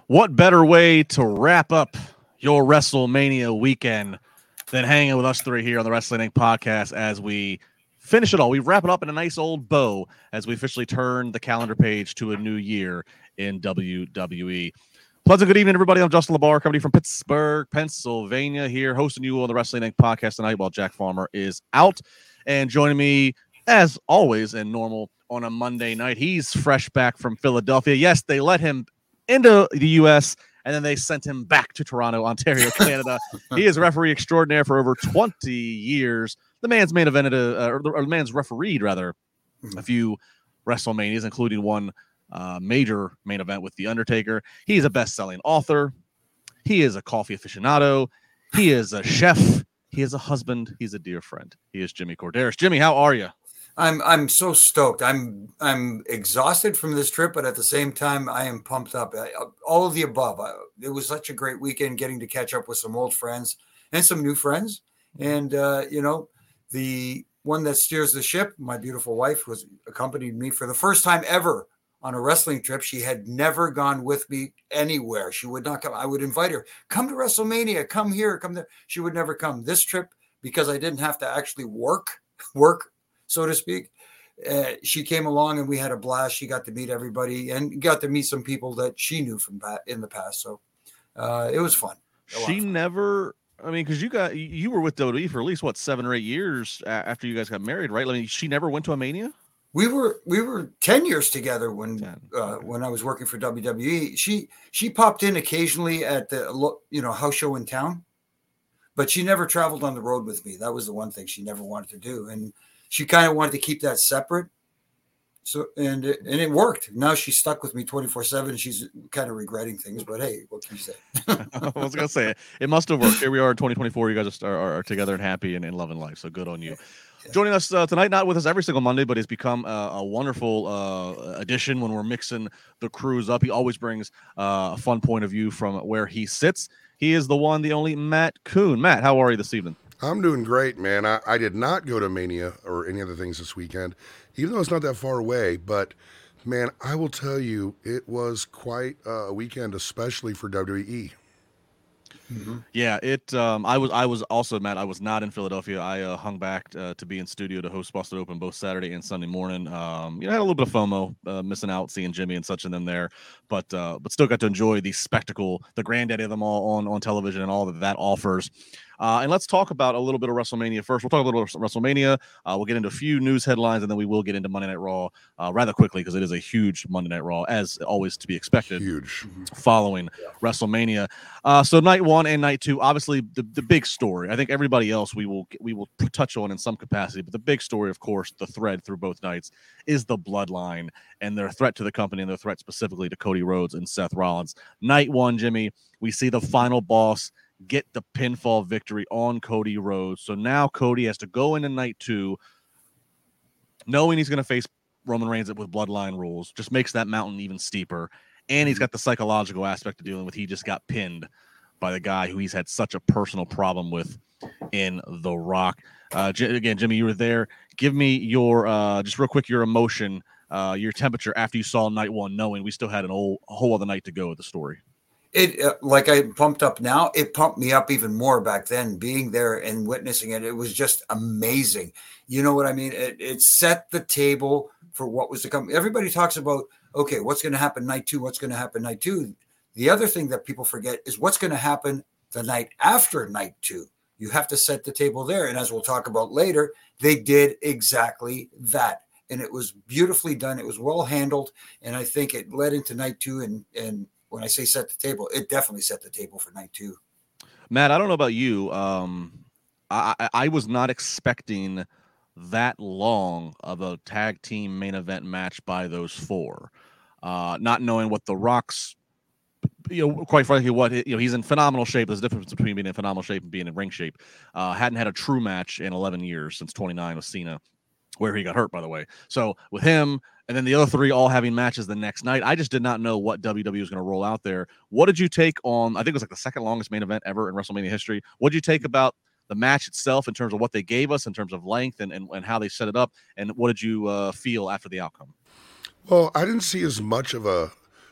What better way to wrap up your WrestleMania weekend than hanging with us three here on the Wrestling Inc. podcast as we finish it all? We wrap it up in a nice old bow as we officially turn the calendar page to a new year in WWE. Pleasant good evening, everybody. I'm Justin LaBar, coming from Pittsburgh, Pennsylvania, here hosting you on the Wrestling Inc. podcast tonight while Jack Farmer is out. And joining me, as always and normal, on a Monday night, he's fresh back from Philadelphia. Yes, they let him into the U.S., and then they sent him back to Toronto, Ontario, Canada. He is referee extraordinaire for over 20 years. The man's main evented, or the man's refereed, rather, a few WrestleManias, including one major main event with The Undertaker. He is a best-selling author. He is a coffee aficionado. He is a chef. He is a husband. He's a dear friend. He is Jimmy Corderas. Jimmy, how are you? I'm so stoked. I'm exhausted from this trip, but at the same time, I am pumped up. All of the above. It was such a great weekend, getting to catch up with some old friends and some new friends. And the one that steers the ship, my beautiful wife, was accompanied me for the first time ever on a wrestling trip. She had never gone with me anywhere. She would not come. I would invite her, come to WrestleMania, come here, come there. She would never come. This trip, because I didn't have to actually work, so to speak. She came along and we had a blast. She got to meet everybody and got to meet some people that she knew from in the past. So it was fun. She never, I mean, because you were with WWE for at least 7 or 8 years after you guys got married, right? I mean, she never went to a Mania? We were 10 years together when I was working for WWE. She popped in occasionally at the house show in town, but she never traveled on the road with me. That was the one thing she never wanted to do, and she kind of wanted to keep that separate. So and it worked. Now she's stuck with me 24/7. She's kind of regretting things, but hey, what can you say? I was gonna say it must have worked. Here we are in 2024. You guys are together and happy and loving life. So good on you. Yeah. Joining us tonight, not with us every single Monday, but has become a wonderful addition when we're mixing the crews up. He always brings a fun point of view from where he sits. He is the one, the only Matt Kuhn. Matt, how are you this evening? I'm doing great, man. I did not go to Mania or any other things this weekend, even though it's not that far away. But, man, I will tell you, it was quite a weekend, especially for WWE. Mm-hmm. Yeah, I was also, Matt. I was not in Philadelphia. I hung back to be in studio to host Busted Open both Saturday and Sunday morning. I had a little bit of FOMO, missing out, seeing Jimmy and such and them there, but still got to enjoy the spectacle, the granddaddy of them all on television and all that offers. And let's talk about a little bit of WrestleMania first. We'll talk a little bit of WrestleMania. We'll get into a few news headlines, and then we will get into Monday Night Raw rather quickly because it is a huge Monday Night Raw, as always to be expected. Huge. Following WrestleMania. So night one and night two, obviously the big story. I think everybody else we will touch on in some capacity, but the big story, of course, the thread through both nights is the Bloodline and their threat to the company and their threat specifically to Cody Rhodes and Seth Rollins. Night one, Jimmy, we see the final boss get the pinfall victory on Cody Rhodes. So now Cody has to go into night two knowing he's going to face Roman Reigns with Bloodline rules. Just makes that mountain even steeper. And he's got the psychological aspect of dealing with. He just got pinned by the guy who he's had such a personal problem with in The Rock. Again, Jimmy, you were there. Give me your, just real quick, your emotion, your temperature after you saw night one, knowing we still had a whole other night to go with the story. It like I pumped up now, it pumped me up even more back then, being there and witnessing it. It was just amazing. You know what I mean? It set the table for what was to come. Everybody talks about, okay, what's going to happen night two? What's going to happen night two? The other thing that people forget is what's going to happen the night after night two. You have to set the table there. And as we'll talk about later, they did exactly that. And it was beautifully done. It was well handled. And I think it led into night two. And when I say set the table, it definitely set the table for night two. Matt, I don't know about you. I was not expecting that long of a tag team main event match by those four. Not knowing what The Rock's, quite frankly, he's in phenomenal shape. There's a difference between being in phenomenal shape and being in ring shape. Hadn't had a true match in 11 years since 29 with Cena, where he got hurt, by the way. So with him and then the other three all having matches the next night, I just did not know what WWE was going to roll out there. What did you take on? I think it was like the second longest main event ever in WrestleMania history. What did you take about the match itself in terms of what they gave us, in terms of length and how they set it up? And what did you feel after the outcome? Well, I didn't see as much of a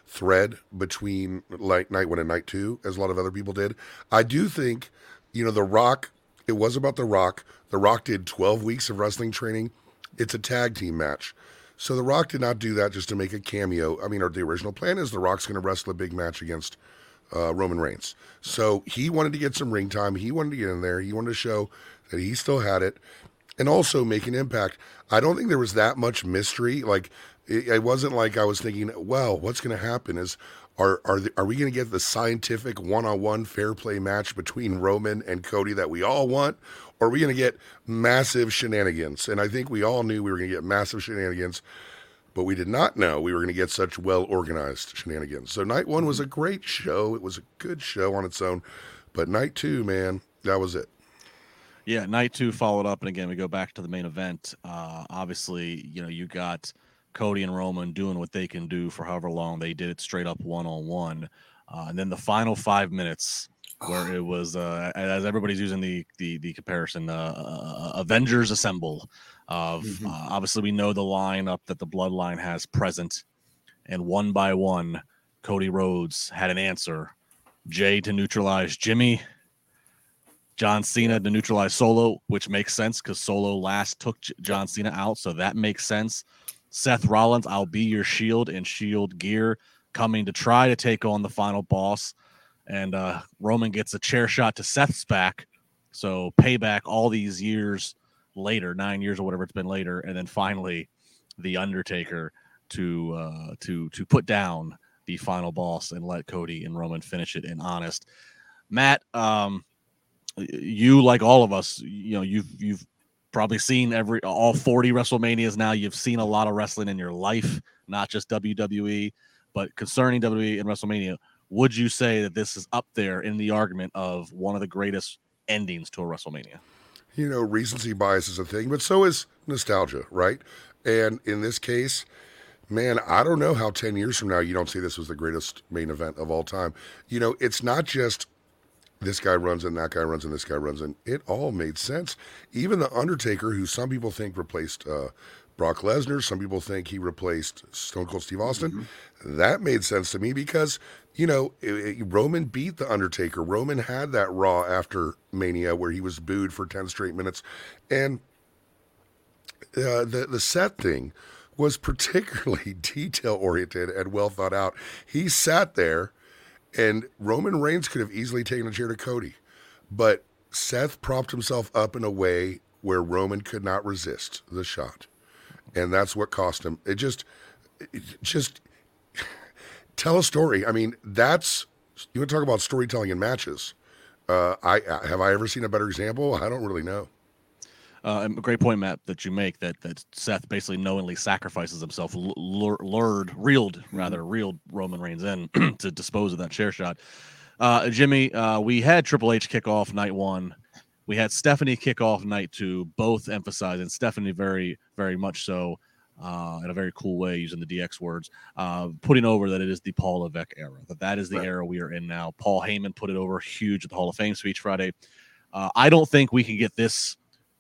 thread between like night 1 and night 2 as a lot of other people did. I do think, The Rock, it was about The Rock. The Rock did 12 weeks of wrestling training. It's a tag team match. So The Rock did not do that just to make a cameo. I mean, the original plan is The Rock's going to wrestle a big match against Roman Reigns. So he wanted to get some ring time. He wanted to get in there. He wanted to show that he still had it and also make an impact. I don't think there was that much mystery. Like, it wasn't like I was thinking, well, what's going to happen is, are we going to get the scientific one-on-one fair play match between Roman and Cody that we all want? Or are we going to get massive shenanigans? And I think we all knew we were going to get massive shenanigans, but we did not know we were going to get such well-organized shenanigans. So night 1 was a great show. It was a good show on its own. But night 2, man, that was it. Yeah, night 2 followed up. And again, we go back to the main event. Obviously, you got Cody and Roman doing what they can do for however long. They did it straight up one-on-one. And then the final 5 minutes where it was, as everybody's using the comparison, Avengers Assemble. Obviously, we know the lineup that the Bloodline has present. And one by one, Cody Rhodes had an answer. Jay to neutralize Jimmy. John Cena to neutralize Solo, which makes sense because Solo last took John Cena out. So that makes sense. Seth Rollins, I'll be your Shield and Shield gear, coming to try to take on the final boss. And Roman gets a chair shot to Seth's back. So payback all these years later, 9 years or whatever it's been later. And then finally, The Undertaker to put down the final boss and let Cody and Roman finish it in honest. Matt, you, like all of us, you've probably seen all 40 WrestleManias now. You've seen a lot of wrestling in your life, not just WWE, but concerning WWE and WrestleMania. Would you say that this is up there in the argument of one of the greatest endings to a WrestleMania? Recency bias is a thing, but so is nostalgia, right? And in this case, man, I don't know how 10 years from now you don't say this was the greatest main event of all time. It's not just this guy runs in, that guy runs in, this guy runs in. It all made sense. Even The Undertaker, who some people think replaced Brock Lesnar, some people think he replaced Stone Cold Steve Austin. That made sense to me because, Roman beat The Undertaker. Roman had that Raw after Mania where he was booed for 10 straight minutes. And the Seth thing was particularly detail-oriented and well thought out. He sat there, and Roman Reigns could have easily taken a chair to Cody. But Seth propped himself up in a way where Roman could not resist the shot. And that's what cost him. It just tell a story. I mean, you want to talk about storytelling in matches. Have I ever seen a better example? I don't really know. A great point, Matt, that you make that Seth basically knowingly sacrifices himself, reeled Roman Reigns in to dispose of that chair shot. Jimmy, we had Triple H kick off night 1. We had Stephanie kick off night 2, both emphasizing Stephanie very, very much so in a very cool way, using the DX words, putting over that it is the Paul Levesque era, that is the era we are in now. Paul Heyman put it over huge at the Hall of Fame speech Friday. I don't think we can get this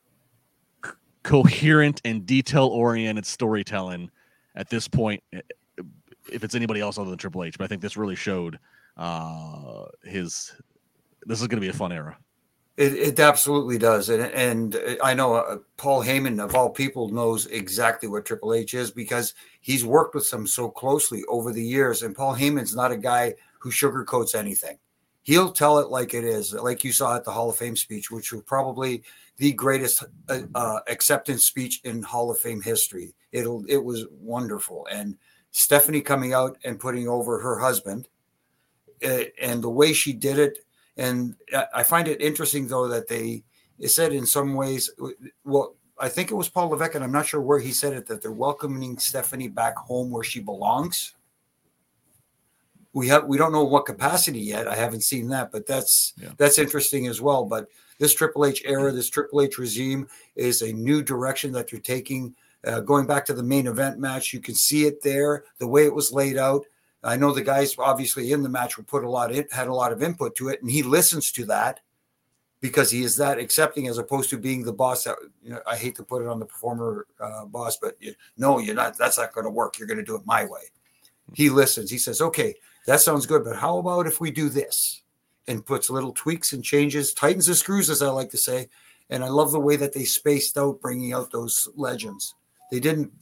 coherent and detail-oriented storytelling at this point if it's anybody else other than Triple H. But I think this really showed this is going to be a fun era. It absolutely does. And I know Paul Heyman, of all people, knows exactly what Triple H is because he's worked with them so closely over the years. And Paul Heyman's not a guy who sugarcoats anything. He'll tell it like it is, like you saw at the Hall of Fame speech, which was probably the greatest acceptance speech in Hall of Fame history. It was wonderful. And Stephanie coming out and putting over her husband and the way she did it. And I find it interesting, though, that it said in some ways, well, I think it was Paul Levesque, and I'm not sure where he said it, that they're welcoming Stephanie back home where she belongs. We don't know what capacity yet. I haven't seen that, but that's interesting as well. But this Triple H era, this Triple H regime is a new direction that you're taking. Going back to the main event match, you can see it there, the way it was laid out. I know the guys obviously in the match had a lot of input to it, and he listens to that because he is that accepting as opposed to being the boss. That, I hate to put it on the performer boss, but no, you're not. That's not going to work. You're going to do it my way. he listens. He says, okay, that sounds good, but how about if we do this? And puts little tweaks and changes, tightens the screws, as I like to say. And I love the way that they spaced out bringing out those legends. They didn't,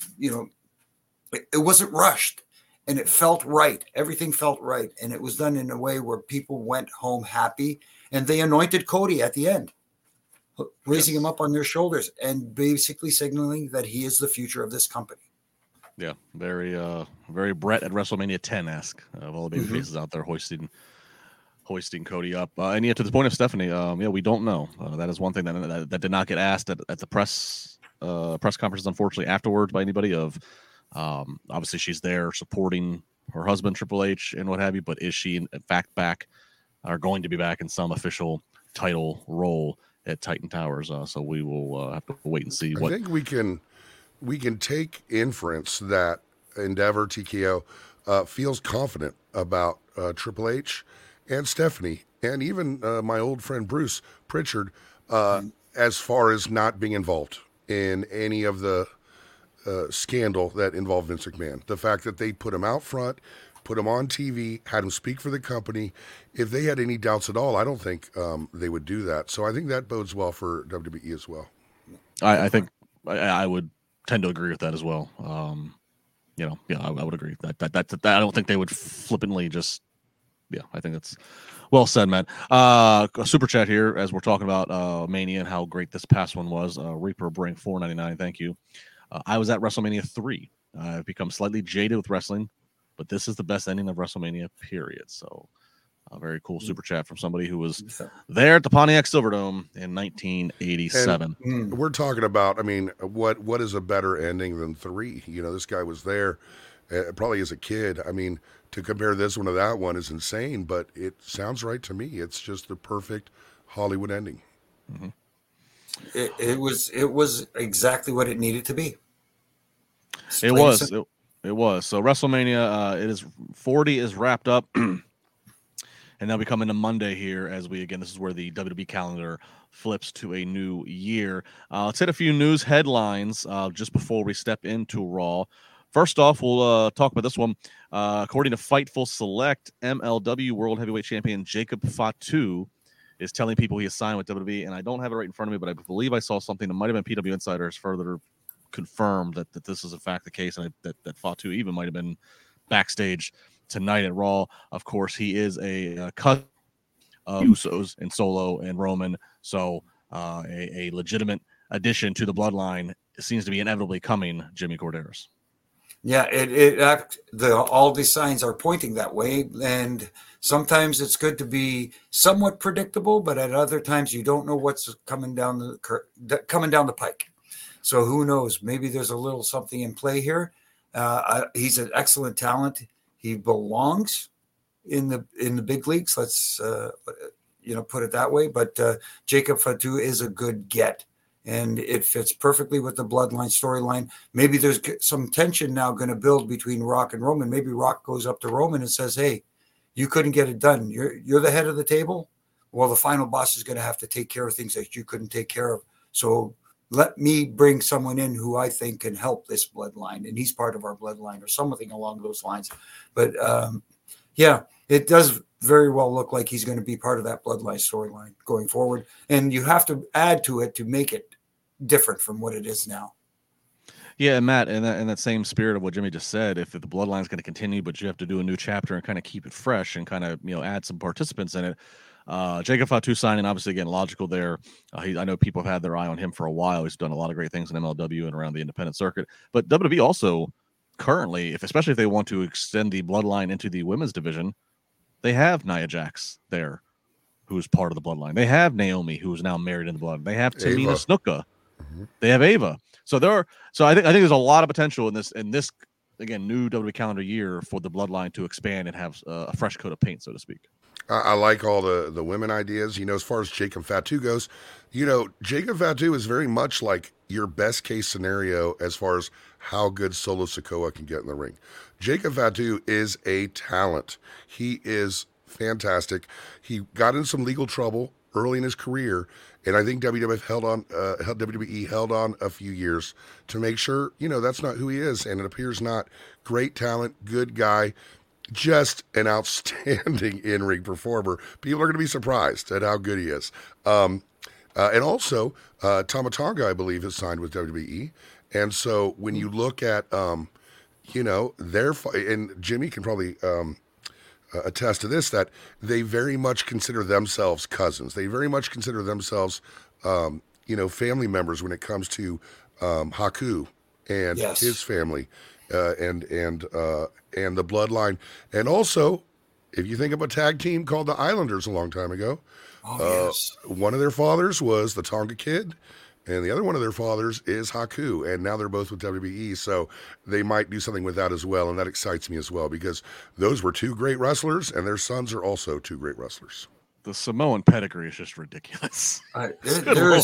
it wasn't rushed, and it felt right. Everything felt right. And it was done in a way where people went home happy, and they anointed Cody at the end, raising him up on their shoulders and basically signaling that he is the future of this company. Yeah, very Brett at WrestleMania 10-esque of all the baby faces out there hoisting Cody up. And to the point of Stephanie, we don't know. That is one thing that did not get asked at the press conferences, unfortunately, afterwards by anybody. Obviously, she's there supporting her husband, Triple H, and what have you. But is she in fact back, or going to be back in some official title role at Titan Towers? So we will have to wait and see. I think we can take inference that Endeavor TKO feels confident about Triple H and Stephanie, and even my old friend Bruce Pritchard, as far as not being involved in any of the scandal that involved Vince McMahon. The fact that they put him out front, put him on TV, had him speak for the company. If they had any doubts at all, I don't think they would do that. So I think that bodes well for WWE as well. I think I would tend to agree with that as well. I would agree that I don't think they would flippantly just. Yeah, I think that's well said, man. A super chat here as we're talking about Mania and how great this past one was. Reaper bring $4.99. Thank you. I was at WrestleMania 3. I've become slightly jaded with wrestling, but this is the best ending of WrestleMania, period. So a very cool super chat from somebody who was there at the Pontiac Silverdome in 1987. And we're talking about, what is a better ending than 3? This guy was there probably as a kid. To compare this one to that one is insane, but it sounds right to me. It's just the perfect Hollywood ending. Mm-hmm. It was exactly what it needed to be. It was. So WrestleMania 40 is wrapped up, and now we come into Monday here this is where the WWE calendar flips to a new year. Let's hit a few news headlines just before we step into Raw. First off, we'll talk about this one. According to Fightful Select, MLW World Heavyweight Champion Jacob Fatu is telling people he is signed with WWE, and I don't have it right in front of me, but I believe I saw something that might have been PW Insiders further confirmed that this is in fact the case, and that Fatu even might have been backstage tonight at Raw. Of course, he is a cousin of Usos and Solo and Roman, so a legitimate addition to the bloodline seems to be inevitably coming, Jimmy Corderas. Yeah, all the signs are pointing that way, and sometimes it's good to be somewhat predictable, but at other times you don't know what's coming down the pike. So who knows? Maybe there's a little something in play here. He's an excellent talent. He belongs in the big leagues. Let's put it that way. But Jacob Fatu is a good get. And it fits perfectly with the bloodline storyline. Maybe there's some tension now going to build between Rock and Roman. Maybe Rock goes up to Roman and says, hey, you couldn't get it done. You're the head of the table. Well, the final boss is going to have to take care of things that you couldn't take care of. So let me bring someone in who I think can help this bloodline. And he's part of our bloodline or something along those lines. But it does very well look like he's going to be part of that bloodline storyline going forward. And you have to add to it to make it different from what it is now. Yeah, Matt, in that same spirit of what Jimmy just said, if the bloodline is going to continue, but you have to do a new chapter and kind of keep it fresh and kind of add some participants in it. Jacob Fatu signing, obviously, again, logical there. I know people have had their eye on him for a while. He's done a lot of great things in MLW and around the independent circuit. But WWE also currently, especially if they want to extend the bloodline into the women's division, they have Nia Jax there, who's part of the bloodline. They have Naomi, who is now married in the blood. They have Tamina Snuka. Mm-hmm. They have Ava. So I think there's a lot of potential in this again new WWE calendar year for the bloodline to expand and have a fresh coat of paint, so to speak. I like all the women ideas. As far as Jacob Fatu goes, Jacob Fatu is very much like your best case scenario as far as how good Solo Sikoa can get in the ring. Jacob Fatu is a talent. He is fantastic. He got in some legal trouble early in his career, And I think WWE held on a few years to make sure, that's not who he is. And it appears not. Great talent, good guy, just an outstanding in-ring performer. People are going to be surprised at how good he is. And also, Tama Tonga, I believe, has signed with WWE. And so when you look at, and Jimmy can probably attest to this, that they very much consider themselves cousins. They very much consider themselves, family members when it comes to Haku and his family and the bloodline. And also, if you think of a tag team called the Islanders a long time ago, one of their fathers was the Tonga Kid, and the other one of their fathers is Haku, and now they're both with WWE, so they might do something with that as well, and that excites me as well, because those were two great wrestlers, and their sons are also two great wrestlers. The Samoan pedigree is just ridiculous. There's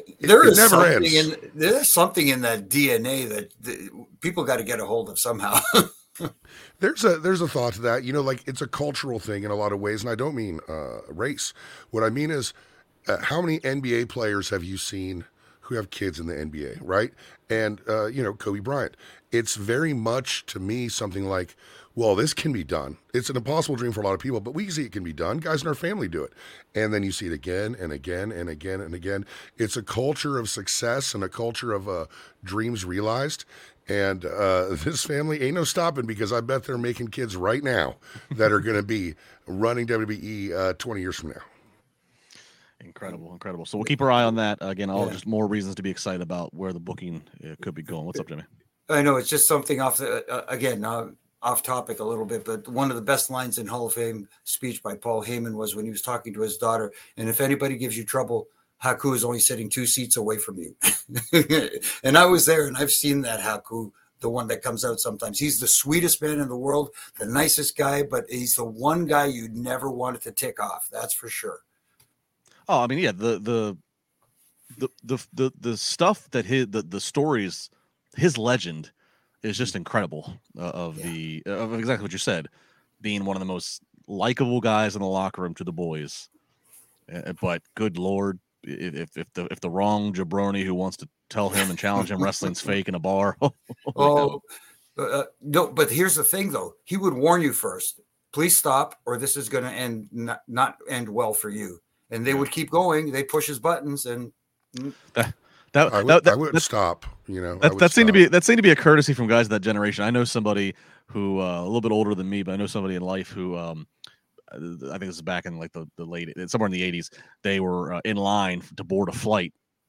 something in that DNA that people got to get a hold of somehow. There's a thought to that, it's a cultural thing in a lot of ways, and I don't mean race. What I mean is, how many NBA players have you seen who have kids in the NBA, right? And Kobe Bryant. It's very much, to me, something like, well, this can be done. It's an impossible dream for a lot of people, but we see it can be done. Guys in our family do it. And then you see it again and again and again and again. It's a culture of success and a culture of dreams realized. And this family ain't no stopping, because I bet they're making kids right now that are going to be running WWE 20 years from now. Incredible. So we'll keep our eye on that. Again, just more reasons to be excited about where the booking could be going. What's up, Jimmy? I know it's just something off topic a little bit, but one of the best lines in Hall of Fame speech by Paul Heyman was when he was talking to his daughter, and if anybody gives you trouble, Haku is only sitting 2 seats away from you. And I was there, and I've seen that Haku, the one that comes out sometimes. He's the sweetest man in the world, the nicest guy, but he's the one guy you'd never wanted to tick off. That's for sure. Oh, I mean, yeah, the stuff that the stories, his legend is just incredible of exactly what you said, being one of the most likable guys in the locker room to the boys. But good Lord, if the wrong jabroni who wants to tell him and challenge him wrestling's fake in a bar. No, but here's the thing though. He would warn you first, please stop, or this is going to end not end well for you. And they would keep going. They push his buttons, and I would stop. That seemed to be a courtesy from guys of that generation. I know somebody who a little bit older than me, but I know somebody in life who I think this is back in like the late, somewhere in the 80s. They were in line to board a flight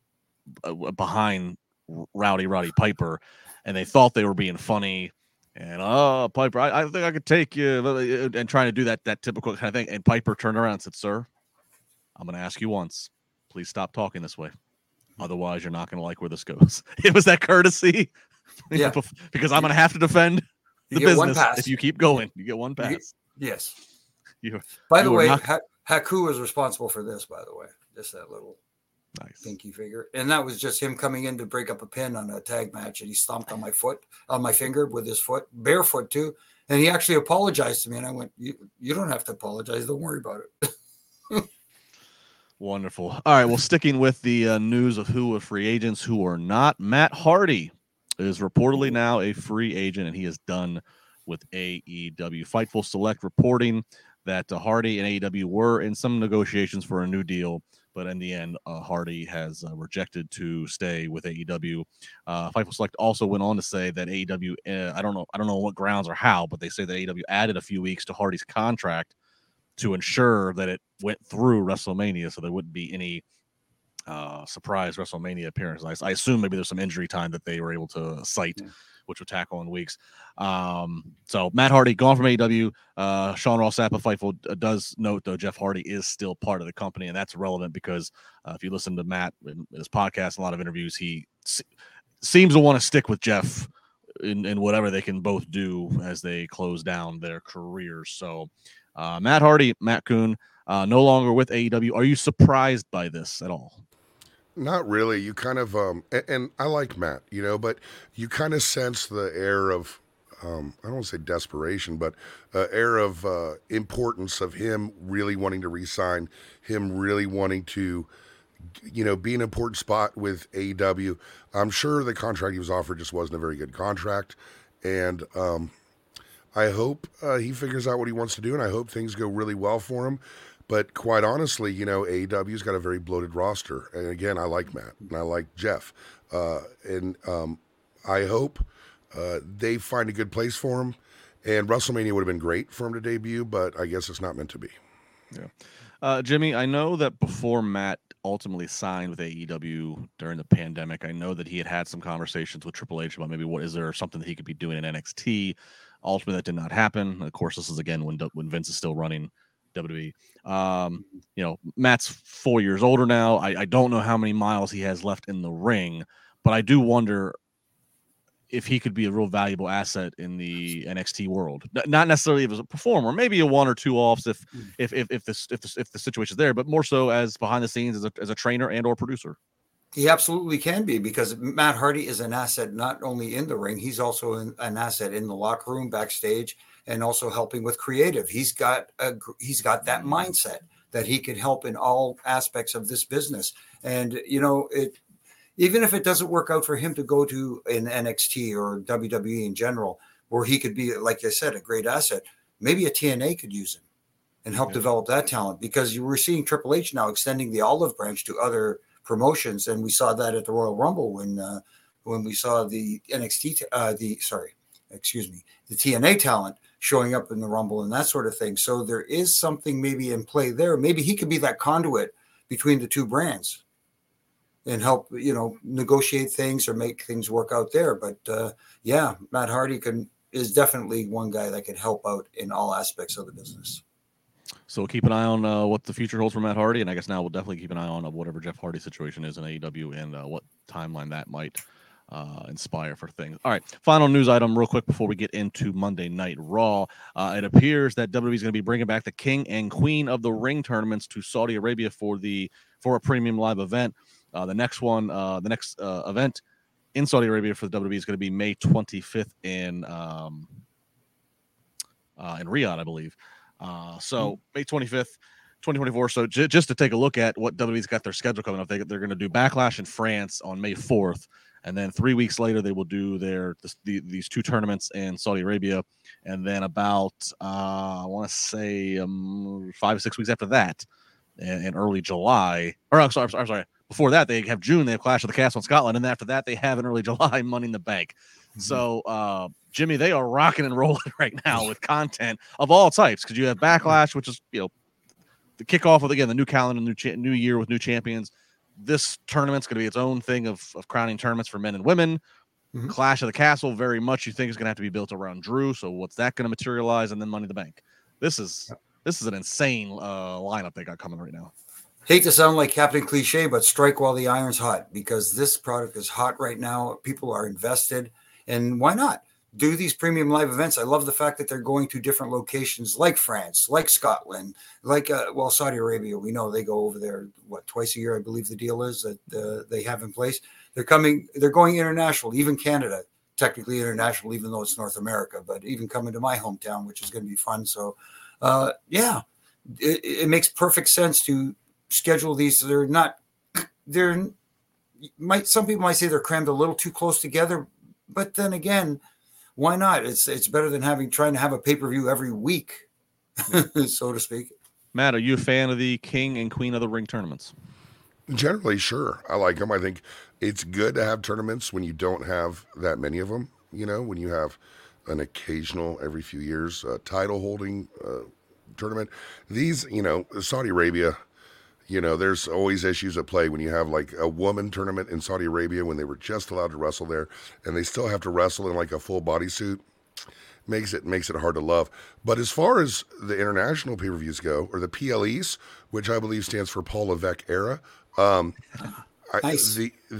behind Rowdy Piper, and they thought they were being funny. And Piper, I think I could take you, and trying to do that typical kind of thing. And Piper turned around and said, "Sir, I'm going to ask you once. Please stop talking this way. Otherwise, you're not going to like where this goes." It was that courtesy. Yeah. Because I'm going to have to defend the business if you keep going. You get one pass. Yes. By the way, Haku was responsible for this, by the way. Just that little pinky figure. And that was just him coming in to break up a pin on a tag match, and he stomped on my finger with his foot, barefoot too. And he actually apologized to me, and I went, you don't have to apologize. Don't worry about it. Wonderful. All right, well, sticking with the news of who are free agents, who are not, Matt Hardy is reportedly now a free agent, and he is done with AEW. Fightful Select reporting that Hardy and AEW were in some negotiations for a new deal, but in the end, Hardy has rejected to stay with AEW. Fightful Select also went on to say that AEW, I don't know what grounds or how, but they say that AEW added a few weeks to Hardy's contract to ensure that it went through WrestleMania, so there wouldn't be any surprise WrestleMania appearance. I assume maybe there's some injury time that they were able to cite, which would tackle in weeks. So Matt Hardy gone from AEW. Sean Ross Sapp of Fightful does note, though, Jeff Hardy is still part of the company, and that's relevant because if you listen to Matt in his podcast, a lot of interviews, he seems to want to stick with Jeff in whatever they can both do as they close down their careers. So Matt Hardy, Matt Kuhn, no longer with AEW. Are you surprised by this at all? Not really. You kind of, and I like Matt, but you kind of sense the air of, I don't want to say desperation, but air of importance of him really wanting to re-sign, him really wanting to be an important spot with AEW. I'm sure the contract he was offered just wasn't a very good contract, and I hope he figures out what he wants to do, and I hope things go really well for him. But quite honestly, AEW's got a very bloated roster, and again, I like Matt and I like Jeff, and I hope they find a good place for him. And WrestleMania would have been great for him to debut, but I guess it's not meant to be. Yeah. Jimmy, I know that before Matt ultimately signed with AEW during the pandemic, I know that he had some conversations with Triple H about maybe is there something that he could be doing in NXT. Ultimately, that did not happen. Of course, this is again when Vince is still running WWE. Matt's 4 years older now. I don't know how many miles he has left in the ring, but I do wonder if he could be a real valuable asset in the NXT world. Not necessarily as a performer, maybe a one or two offs if the situation is there, but more so as behind the scenes as a trainer and or producer. He absolutely can be, because Matt Hardy is an asset not only in the ring, he's also an asset in the locker room, backstage, and also helping with creative. He's got that mindset that he can help in all aspects of this business. And even if it doesn't work out for him to go to an NXT or WWE in general, where he could be, like I said, a great asset, maybe a TNA could use him and help develop that talent, because you were seeing Triple H now extending the olive branch to other promotions. And we saw that at the Royal Rumble when we saw the the TNA talent showing up in the Rumble and that sort of thing. So there is something maybe in play there. Maybe he could be that conduit between the two brands and help, negotiate things or make things work out there. But Matt Hardy is definitely one guy that can help out in all aspects of the business. So we'll keep an eye on what the future holds for Matt Hardy, and I guess now we'll definitely keep an eye on whatever Jeff Hardy's situation is in AEW and what timeline that might inspire for things. All right, final news item real quick before we get into Monday Night Raw. It appears that WWE is going to be bringing back the King and Queen of the Ring tournaments to Saudi Arabia for a premium live event. The next event in Saudi Arabia for the WWE is going to be May 25th in Riyadh, I believe. May 25th, 2024. So just to take a look at what WWE's got their schedule coming up, they're going to do Backlash in France on May 4th. And then 3 weeks later, they will do these two tournaments in Saudi Arabia. And then about, I want to say 5 or 6 weeks after that, in early July, or I'm sorry. Before that, they have June. They have Clash of the Castle in Scotland, and then after that, they have in early July Money in the Bank. Mm-hmm. So, Jimmy, they are rocking and rolling right now with content of all types, because you have Backlash, which is the kickoff of the new calendar, new year with new champions. This tournament's going to be its own thing of crowning tournaments for men and women. Mm-hmm. Clash of the Castle, very much you think is going to have to be built around Drew. So what's that going to materialize? And then Money in the Bank. This is an insane lineup they got coming right now. Hate to sound like Captain Cliche, but strike while the iron's hot, because this product is hot right now. People are invested, and why not do these premium live events? I love the fact that they're going to different locations like France, like Scotland, like Saudi Arabia. We know they go over there twice a year, I believe the deal is that they have in place. They're going international, even Canada, technically international, even though it's North America, but even coming to my hometown, which is going to be fun. So it makes perfect sense to schedule these. Some people might say they're crammed a little too close together, but then again, why not? It's better than trying to have a pay-per-view every week, so to speak. Matt, are you a fan of the King and Queen of the Ring tournaments? Generally, sure. I like them. I think it's good to have tournaments when you don't have that many of them. When you have an occasional, every few years, title holding tournament. These, Saudi Arabia, there's always issues at play when you have like a woman tournament in Saudi Arabia when they were just allowed to wrestle there, and they still have to wrestle in like a full bodysuit. Makes it hard to love. But as far as the international pay-per-views go, or the PLEs, which I believe stands for Paul Levesque era, nice.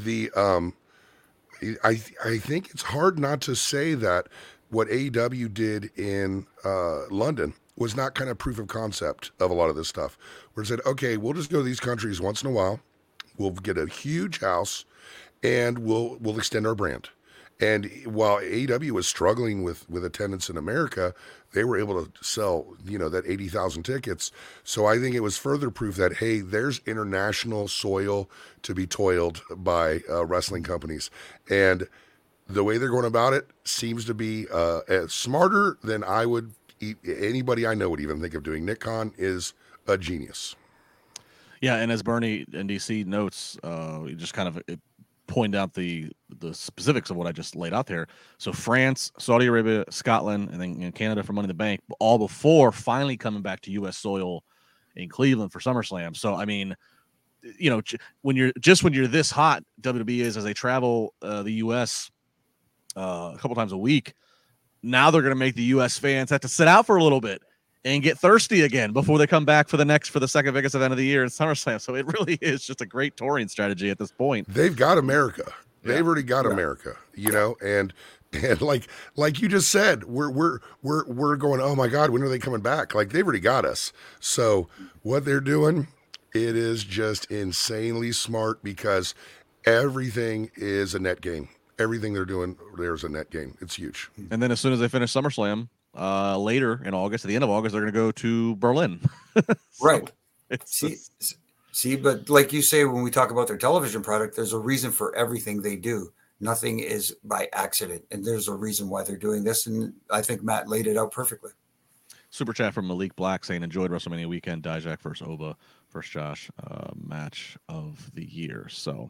I think it's hard not to say that what AEW did in London was not kind of proof of concept of a lot of this stuff, where it said, okay, we'll just go to these countries once in a while, we'll get a huge house, and we'll extend our brand. And while AEW was struggling with attendance in America, they were able to sell, that 80,000 tickets. So I think it was further proof that, hey, there's international soil to be toiled by wrestling companies. And the way they're going about it seems to be smarter than anybody I know would even think of doing. Nick Khan is a genius. Yeah, and as Bernie in DC notes, just kind of point out the specifics of what I just laid out there. So France, Saudi Arabia, Scotland, and then Canada for Money in the Bank, all before finally coming back to U.S. soil in Cleveland for SummerSlam. So I mean, when you're this hot, WWE is, as they travel the U.S. A couple times a week. Now they're going to make the U.S. fans have to sit out for a little bit and get thirsty again before they come back for the second biggest event of the year in SummerSlam. So it really is just a great touring strategy at this point. They've got America. They've already got America, and like you just said, we're going, oh my God, when are they coming back? Like, they've already got us. So what they're doing, it is just insanely smart, because everything is a net gain. Everything they're doing, there's a net gain. It's huge. And then as soon as they finish SummerSlam, later in August, at the end of August, they're going to go to Berlin. Right. See, but like you say, when we talk about their television product, there's a reason for everything they do. Nothing is by accident, and there's a reason why they're doing this. And I think Matt laid it out perfectly. Super chat from Malik Black saying, enjoyed WrestleMania weekend, Dijak versus Oba, versus Josh, match of the year. So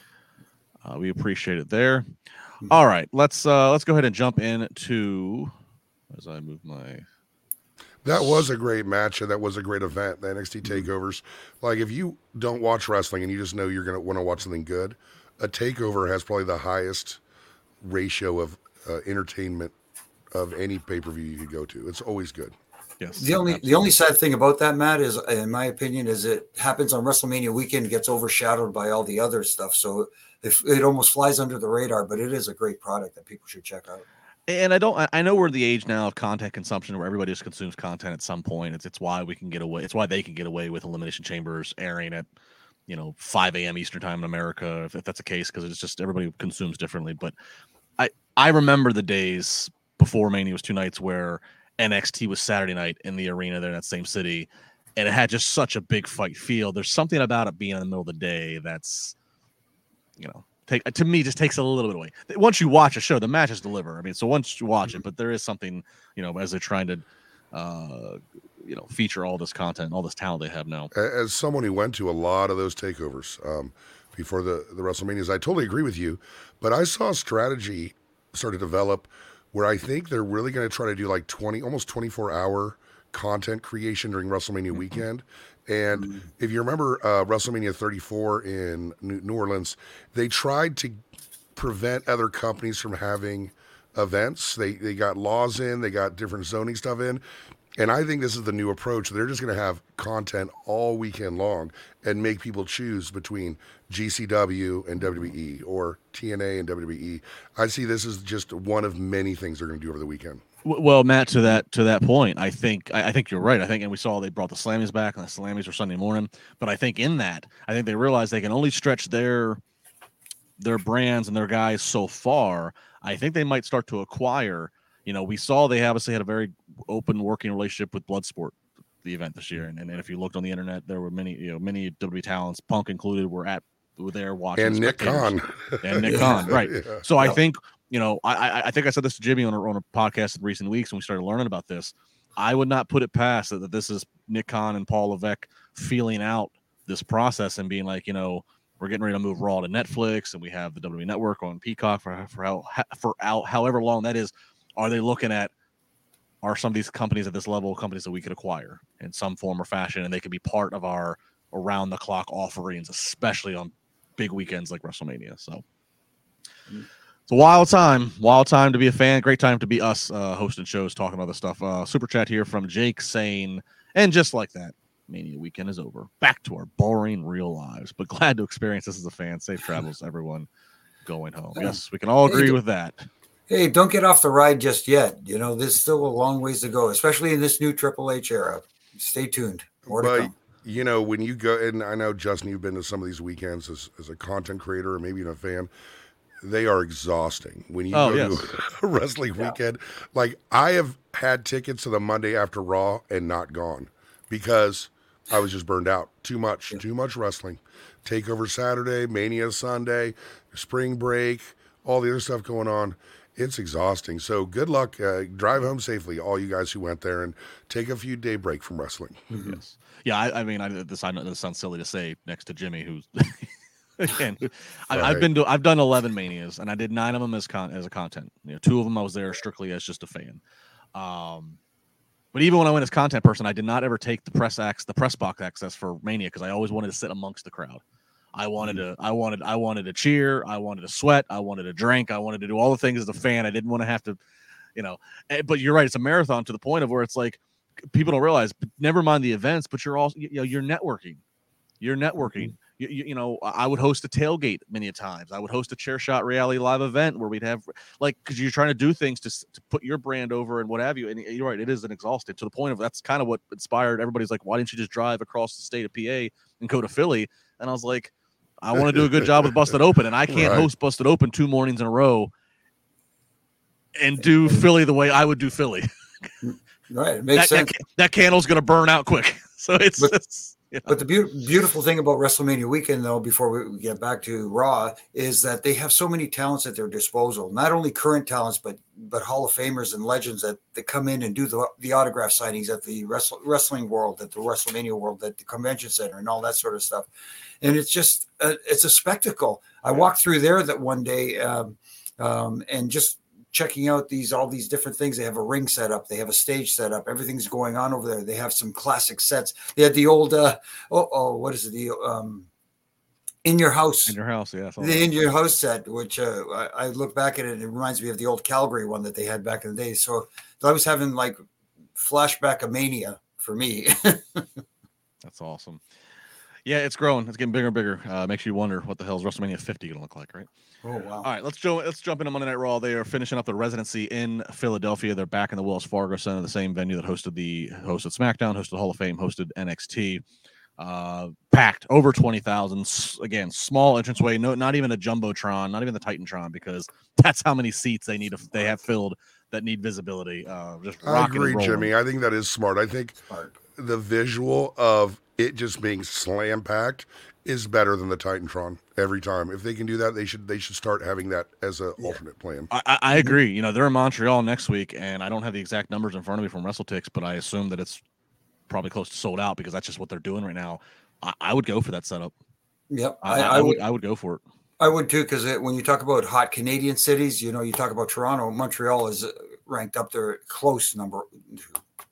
we appreciate it there. All right, let's go ahead and jump into, as I move my. That was a great match, and that was a great event, the NXT takeovers. Like, if you don't watch wrestling and you just know you're going to want to watch something good, a takeover has probably the highest ratio of entertainment of any pay-per-view you could go to. It's always good. Yes. The only sad thing about that, Matt, is, in my opinion, is it happens on WrestleMania weekend, gets overshadowed by all the other stuff. So it almost flies under the radar, but it is a great product that people should check out. And I know we're in the age now of content consumption where everybody just consumes content at some point. It's why we can get away. It's why they can get away with Elimination Chambers airing at 5 a.m. Eastern time in America, if that's the case, because it's just everybody consumes differently. But I remember the days before Mania was 2 nights where NXT was Saturday night in the arena there in that same city, and it had just such a big fight feel. There's something about it being in the middle of the day that's, to me, just takes a little bit away. Once you watch a show, the matches deliver. I mean, so once you watch it, but there is something, as they're trying to, feature all this content, all this talent they have now. As someone who went to a lot of those takeovers before the WrestleManias, I totally agree with you, but I saw a strategy start to develop where I think they're really going to try to do like almost 24-hour content creation during WrestleMania weekend. And if you remember WrestleMania 34 in New Orleans, they tried to prevent other companies from having events. They got laws in, they got different zoning stuff in. And I think this is the new approach. They're just going to have content all weekend long and make people choose between GCW and WWE or TNA and WWE. I see this as just one of many things they're going to do over the weekend. Well, Matt, to that point, I think you're right. And we saw they brought the Slammies back, and the Slammies were Sunday morning. But I think they realized they can only stretch their brands and their guys so far. I think they might start to acquire. We saw they obviously had a very open working relationship with Bloodsport, the event this year, and if you looked on the internet, there were many WWE talents, Punk included, were there watching. And Nick Khan, right? Yeah. So I think. I think I said this to Jimmy on a podcast in recent weeks when we started learning about this. I would not put it past that this is Nick Khan and Paul Levesque feeling out this process and being like, we're getting ready to move Raw to Netflix, and we have the WWE Network on Peacock for however long that is. Are they looking at, are some of these companies at this level companies that we could acquire in some form or fashion, and they could be part of our around the clock offerings, especially on big weekends like WrestleMania? So. It's a wild time to be a fan. Great time to be us hosting shows, talking about this stuff. Super chat here from Jake saying, and just like that, Mania weekend is over. Back to our boring real lives, but glad to experience this as a fan. Safe travels, everyone going home. Yes, we can all agree with that. Hey, don't get off the ride just yet. There's still a long ways to go, especially in this new Triple H era. Stay tuned. More to come. When you go, and I know, Justin, you've been to some of these weekends as a content creator or maybe even a fan. they are exhausting when you Oh, go yes. to a wrestling weekend. Like, I have had tickets to the Monday after Raw and not gone because I was just burned out. Too much wrestling. Takeover Saturday, Mania Sunday, spring break, all the other stuff going on. It's exhausting. So good luck. Drive home safely, all you guys who went there, and take a few day break from wrestling. Yes. Yeah, I mean, I know this sounds silly to say next to Jimmy, who's again, I've done 11 Manias, and I did 9 of them as a content. 2 of them I was there strictly as just a fan. But even when I went as content person, I did not ever take the press box access for Mania because I always wanted to sit amongst the crowd. I wanted to cheer, I wanted to sweat, I wanted to drink, I wanted to do all the things as a fan. I didn't want to have to, but you're right, it's a marathon to the point of where it's like people don't realize, but never mind the events, but you're also, you're networking. I would host a tailgate many times. I would host a Chair Shot Reality Live event where we'd have because you're trying to do things to put your brand over and what have you. And you're right, it is an exhausting to the point of that's kind of what inspired everybody's like, why didn't you just drive across the state of PA and go to Philly? And I was like, I want to do a good job with Busted Open, and I can't host Busted Open 2 mornings in a row and do Philly the way I would do Philly. Right, it makes sense. That candle's going to burn out quick. So But the beautiful thing about WrestleMania weekend, though, before we get back to Raw, is that they have so many talents at their disposal. Not only current talents, but Hall of Famers and legends that come in and do the autograph signings at the wrestling world, at the WrestleMania world, at the convention center, and all that sort of stuff. And it's just it's a spectacle. I walked through there that one day and just checking out all these different things. They have a ring set up. They have a stage set up. Everything's going on over there. They have some classic sets. They had the old, what is it? The In Your House. In Your House, yeah. The In Your House set, which I look back at it, and it reminds me of the old Calgary one that they had back in the day. So I was having like flashback of Mania for me. That's awesome. Yeah, it's growing. It's getting bigger and bigger. Makes you wonder what the hell is WrestleMania 50 going to look like, right? Oh, wow. All right, let's jump into Monday Night Raw. They are finishing up the residency in Philadelphia. They're back in the Wells Fargo Center, the same venue that hosted SmackDown, hosted Hall of Fame, hosted NXT. Packed over 20,000. Again, small entranceway. No, not even a jumbotron, not even the Titantron, because that's how many seats they have filled that need visibility. Just I agree, Jimmy. I think that is smart. I think the visual of it just being slam packed is better than the Titantron every time. If they can do that, they should start having that as an alternate plan. I agree. They're in Montreal next week, and I don't have the exact numbers in front of me from WrestleTix, but I assume that it's probably close to sold out because that's just what they're doing right now. I would go for that setup. Yep, I would go for it. I would too, because when you talk about hot Canadian cities, you talk about Toronto, Montreal is ranked up there close number 2.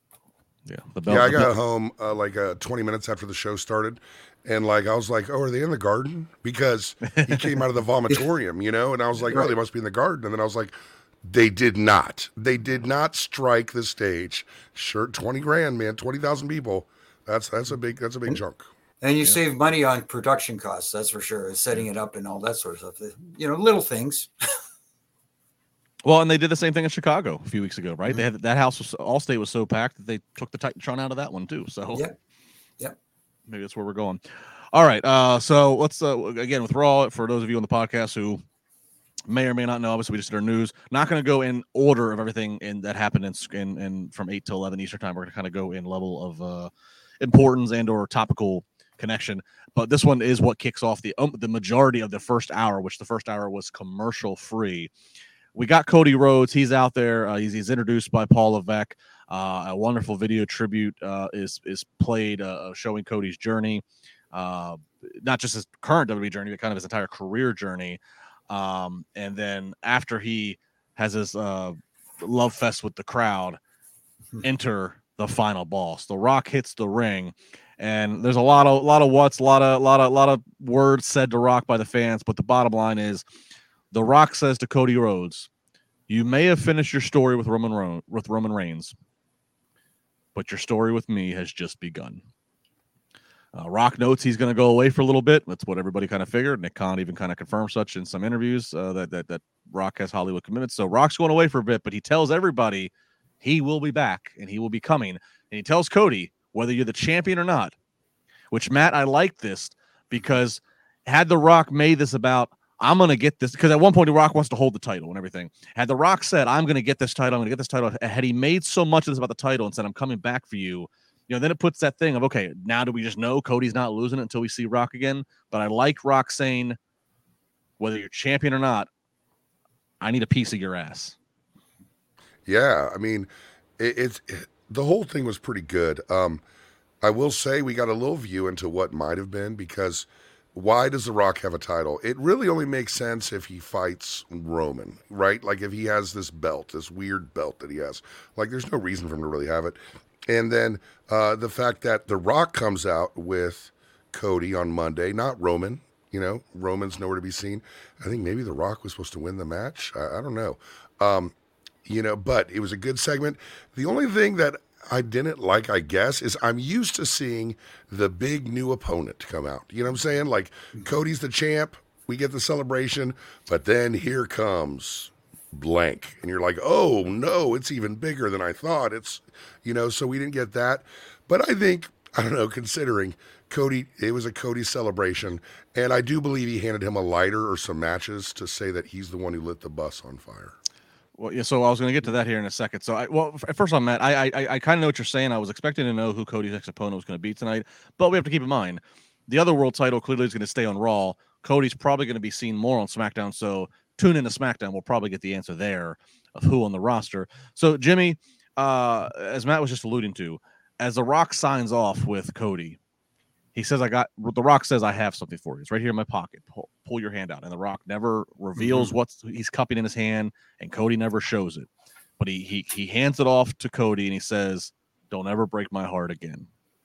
Yeah, I got home 20 minutes after the show started, and I was like, "Oh, are they in the garden?" Because he came out of the vomitorium, and I was like, "Oh, they must be in the garden." And then I was like, "They did not. They did not strike the stage. Sure, $20,000, man, 20,000 people. That's a big chunk." And you save money on production costs, that's for sure, setting it up and all that sort of stuff. Little things. Well, and they did the same thing in Chicago a few weeks ago, right? Mm-hmm. They had that house Allstate was so packed that they took the Titantron out of that one too. So yeah, maybe that's where we're going. All right, so let's again with Raw, for those of you on the podcast who may or may not know, obviously we just did our news. Not going to go in order of everything that happened in from 8 to 11 Eastern time. We're going to kind of go in level of importance and or topical connection. But this one is what kicks off the majority of the first hour, which the first hour was commercial free. We got Cody Rhodes. He's out there. He's introduced by Paul Levesque. A wonderful video tribute is played showing Cody's journey, not just his current WWE journey, but kind of his entire career journey. And then after he has his love fest with the crowd, enter the final boss. The Rock hits the ring, and there's a lot of what's, a lot of words said to Rock by the fans. But the bottom line is, The Rock says to Cody Rhodes, "You may have finished your story with Roman Reigns, but your story with me has just begun." Rock notes he's going to go away for a little bit. That's what everybody kind of figured. Nick Khan even kind of confirmed such in some interviews that Rock has Hollywood commitments. So Rock's going away for a bit, but he tells everybody he will be back and he will be coming. And he tells Cody, whether you're the champion or not, which, Matt, I like this because had The Rock made this about I'm going to get this, because at one point The Rock wants to hold the title and everything. Had The Rock said, I'm going to get this title, had he made so much of this about the title and said, I'm coming back for you, then it puts that thing of, okay, now do we just know Cody's not losing it until we see Rock again? But I like Rock saying, whether you're champion or not, I need a piece of your ass. Yeah, I mean, the whole thing was pretty good. I will say we got a little view into what might have been, because why does The Rock have a title? It really only makes sense if he fights Roman, right? Like if he has this belt, this weird belt that he has. Like there's no reason for him to really have it. And then the fact that The Rock comes out with Cody on Monday, not Roman. Roman's nowhere to be seen. I think maybe The Rock was supposed to win the match. I don't know. But it was a good segment. The only thing that I didn't like, I guess, is I'm used to seeing the big new opponent come out. You know what I'm saying? Like Cody's the champ, we get the celebration, but then here comes blank. And you're like, oh no, it's even bigger than I thought. So we didn't get that. But I think, I don't know, considering Cody, it was a Cody celebration, and I do believe he handed him a lighter or some matches to say that he's the one who lit the bus on fire. Well, yeah, so I was going to get to that here in a second. So, first on Matt, I kind of know what you're saying. I was expecting to know who Cody's next opponent was going to be tonight, but we have to keep in mind the other world title clearly is going to stay on Raw. Cody's probably going to be seen more on SmackDown, so tune in to SmackDown. We'll probably get the answer there of who on the roster. So, Jimmy, as Matt was just alluding to, as The Rock signs off with Cody, he says, The Rock says, I have something for you. It's right here in my pocket. Pull your hand out. And The Rock never reveals what he's cupping in his hand, and Cody never shows it. But he hands it off to Cody, and he says, don't ever break my heart again.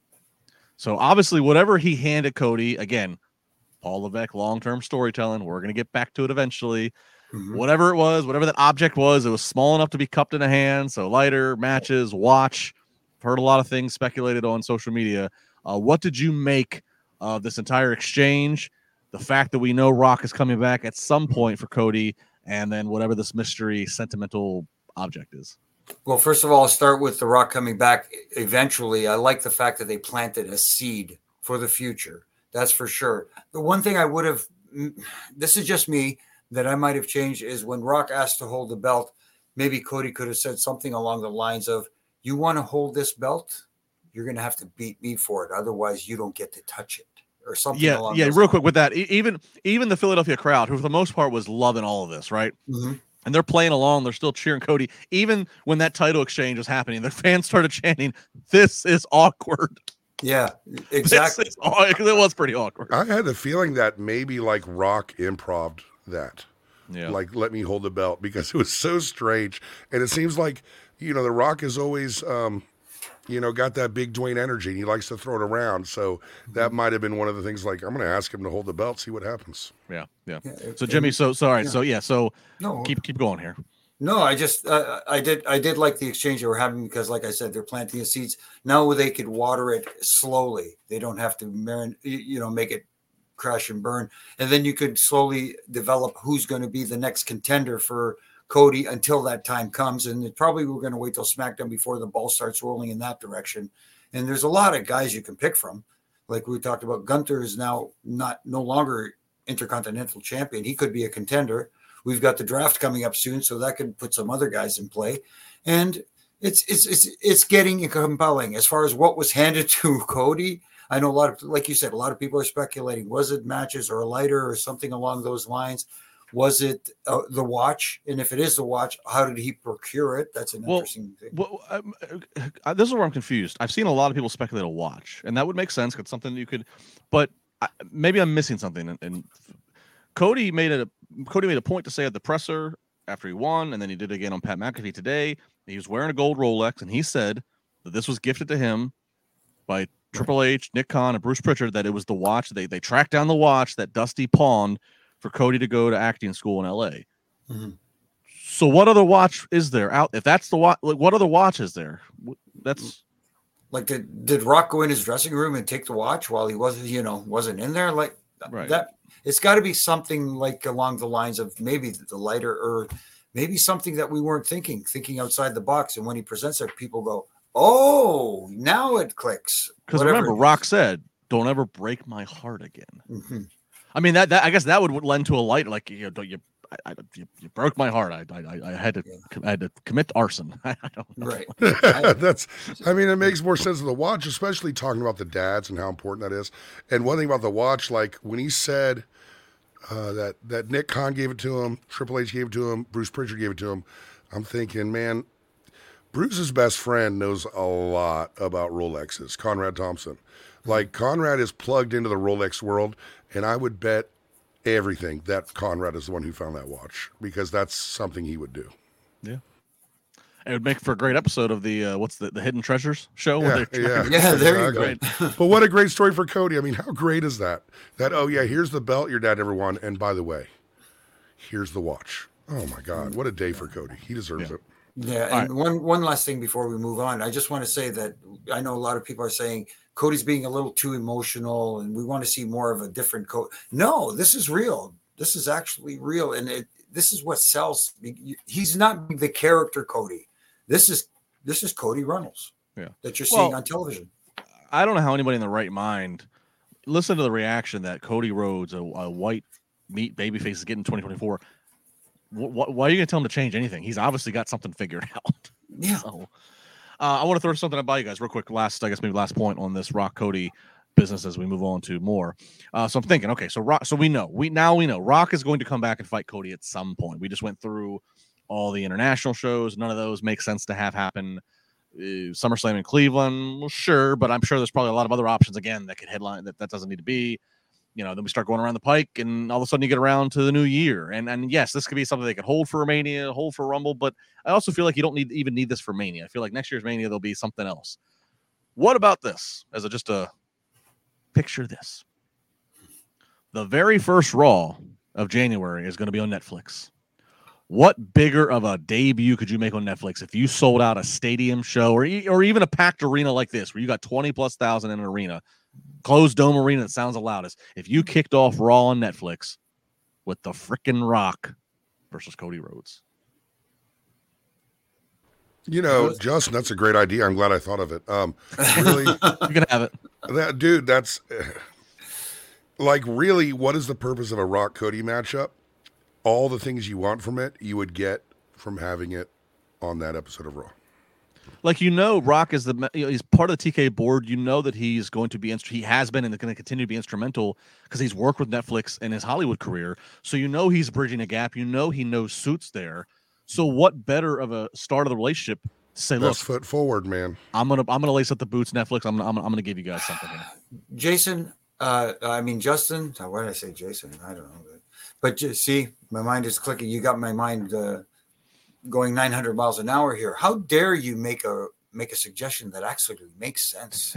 So obviously, whatever he handed Cody, again, Paul Levesque, long-term storytelling, we're going to get back to it eventually. Mm-hmm. Whatever it was, whatever that object was, it was small enough to be cupped in a hand. So lighter, matches, watch. I've heard a lot of things speculated on social media. What did you make of this entire exchange? The fact that we know Rock is coming back at some point for Cody, and then whatever this mystery sentimental object is. Well, first of all, I'll start with The Rock coming back eventually. I like the fact that they planted a seed for the future. That's for sure. The one thing I would have, this is just me, that I might have changed is when Rock asked to hold the belt, maybe Cody could have said something along the lines of, you want to hold this belt? You're going to have to beat me for it. Otherwise, you don't get to touch it or something. Yeah, real quick with that. Even the Philadelphia crowd, who for the most part was loving all of this, right? Mm-hmm. And they're playing along. They're still cheering Cody. Even when that title exchange was happening, the fans started chanting, this is awkward. Yeah, exactly. Because it was pretty awkward. I had the feeling that maybe like Rock improv'd that. Yeah. Like, let me hold the belt, because it was so strange. And it seems like, The Rock is always... got that big Dwayne energy, and he likes to throw it around. So that might have been one of the things. Like, I'm going to ask him to hold the belt, see what happens. Yeah. So Jimmy, so sorry. Yeah. So no, keep going here. No, I just I did like the exchange they were having, because, like I said, they're planting the seeds. Now they could water it slowly. They don't have to make it crash and burn, and then you could slowly develop who's going to be the next contender for Cody until that time comes. And probably we're going to wait till SmackDown before the ball starts rolling in that direction. And there's a lot of guys you can pick from. Like we talked about, Gunther is now no longer Intercontinental Champion. He could be a contender. We've got the draft coming up soon, so that could put some other guys in play. And it's getting compelling. As far as what was handed to Cody, I know like you said, a lot of people are speculating. Was it matches or a lighter or something along those lines? Was it the watch? And if it is the watch, how did he procure it? That's an interesting thing. This is where I'm confused. I've seen a lot of people speculate a watch, and that would make sense. It's something you could, but maybe I'm missing something. And Cody made a point to say at the presser after he won, and then he did it again on Pat McAfee today. He was wearing a gold Rolex, and he said that this was gifted to him by Triple H, Nick Khan, and Bruce Pritchard. That it was the watch. They tracked down the watch that Dusty pawned for Cody to go to acting school in LA. Mm-hmm. So what other watch is there out? If that's the watch, what other watch is there? That's like, did Rock go in his dressing room and take the watch while he wasn't in there? Like right. That it's got to be something like along the lines of maybe the lighter, or maybe something that we weren't thinking outside the box. And when he presents it, people go, oh, now it clicks. Because remember, Rock said, don't ever break my heart again. Mm-hmm. I mean, that I guess that would lend to a light, like you broke my heart. I had to commit arson. I don't know. Right. It makes more sense of the watch, especially talking about the dads and how important that is. And one thing about the watch, like when he said that Nick Khan gave it to him, Triple H gave it to him, Bruce Pritchard gave it to him, I'm thinking, man, Bruce's best friend knows a lot about Rolexes, Conrad Thompson. Like, Conrad is plugged into the Rolex world, and I would bet everything that Conrad is the one who found that watch, because that's something he would do. Yeah. It would make for a great episode of the what's the Hidden Treasures show. There you go. But what a great story for Cody. I mean, how great is that? That, oh yeah, here's the belt your dad ever won, and by the way, here's the watch. Oh my God, what a day for Cody. He deserves it. Yeah, and one last thing before we move on. I just want to say that I know a lot of people are saying Cody's being a little too emotional and we want to see more of a different Cody. No, this is real. This is actually real. And this is what sells. He's not the character Cody. This is Cody Runnels that you're seeing on television. I don't know how anybody in the right mind, listen to the reaction that Cody Rhodes, a white meat babyface, is getting in 2024. Why are you going to tell him to change anything? He's obviously got something figured out. Yeah. So, I want to throw something by you guys real quick. Last point on this Rock Cody business as we move on to more. So I'm thinking, okay, so Rock. So we know Rock is going to come back and fight Cody at some point. We just went through all the international shows. None of those make sense to have happen. SummerSlam in Cleveland, well, sure, but I'm sure there's probably a lot of other options again that could headline that doesn't need to be. Then we start going around the pike, and all of a sudden you get around to the new year. And yes, this could be something they could hold for Mania, hold for Rumble, but I also feel like you don't even need this for Mania. I feel like next year's Mania, there'll be something else. What about this? Just a picture this. The very first Raw of January is going to be on Netflix. What bigger of a debut could you make on Netflix if you sold out a stadium show or even a packed arena like this, where you got 20,000+ in an arena? Closed dome arena that sounds the loudest. If you kicked off Raw on Netflix with the frickin' Rock versus Cody Rhodes. Justin, that's a great idea. I'm glad I thought of it. Really, you're gonna have it. Dude, that's like, really, what is the purpose of a Rock Cody matchup? All the things you want from it, you would get from having it on that episode of Raw. Like, Rock is he's part of the TK board. That he's going to be, he has been and going to continue to be instrumental because he's worked with Netflix in his Hollywood career. So he's bridging a gap. He knows Suits there. So what better of a start of the relationship to say, Best foot forward, man. I'm gonna lace up the boots, Netflix. I'm gonna give you guys something here. Justin. Why did I say Jason? I don't know. But see, my mind is clicking. You got my mind going 900 miles an hour here. How dare you make a suggestion that actually makes sense?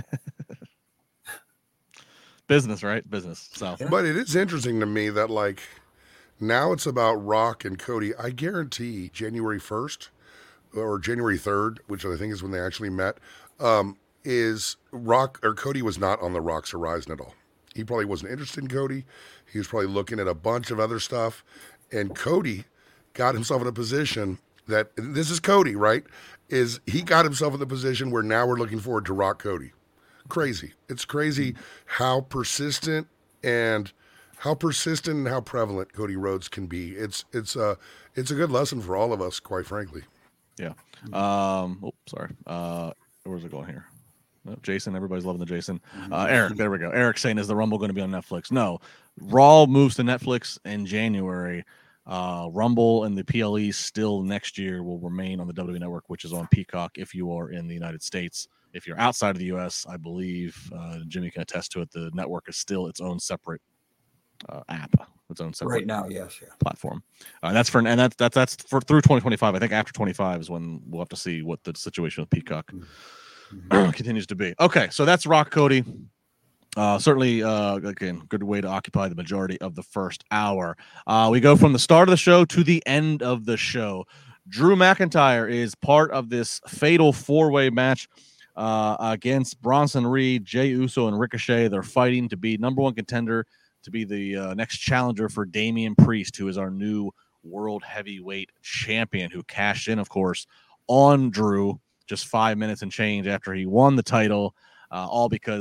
Business, right? Business. So, But it is interesting to me that, like, now it's about Rock and Cody. I guarantee January 1st or January 3rd, which I think is when they actually met, is Rock or Cody was not on the Rock's horizon at all. He probably wasn't interested in Cody. He was probably looking at a bunch of other stuff, and Cody got himself in a position that, this is Cody, right? Is he got himself in the position where now we're looking forward to Rock Cody. Crazy. It's crazy how persistent and how prevalent Cody Rhodes can be. It's a good lesson for all of us, quite frankly. Yeah. Sorry. Where's it going here? Oh, Jason, everybody's loving the Jason. Eric, there we go. Eric saying, is the Rumble going to be on Netflix? No. Raw moves to Netflix in January. Rumble and the PLE still next year will remain on the WWE Network, which is on Peacock if you are in the United States. If you're outside of the U.S., I believe Jimmy can attest to it. The network is still its own separate app, its own separate right now. Yes, yeah. Platform. That's for through 2025. I think after 25 is when we'll have to see what the situation with Peacock continues to be. Okay, so that's Rock Cody. Certainly, again, good way to occupy the majority of the first hour. We go from the start of the show to the end of the show. Drew McIntyre is part of this fatal four-way match against Bronson Reed, Jey Uso, and Ricochet. They're fighting to be number one contender, to be the next challenger for Damian Priest, who is our new world heavyweight champion, who cashed in, of course, on Drew just 5 minutes and change after he won the title, all because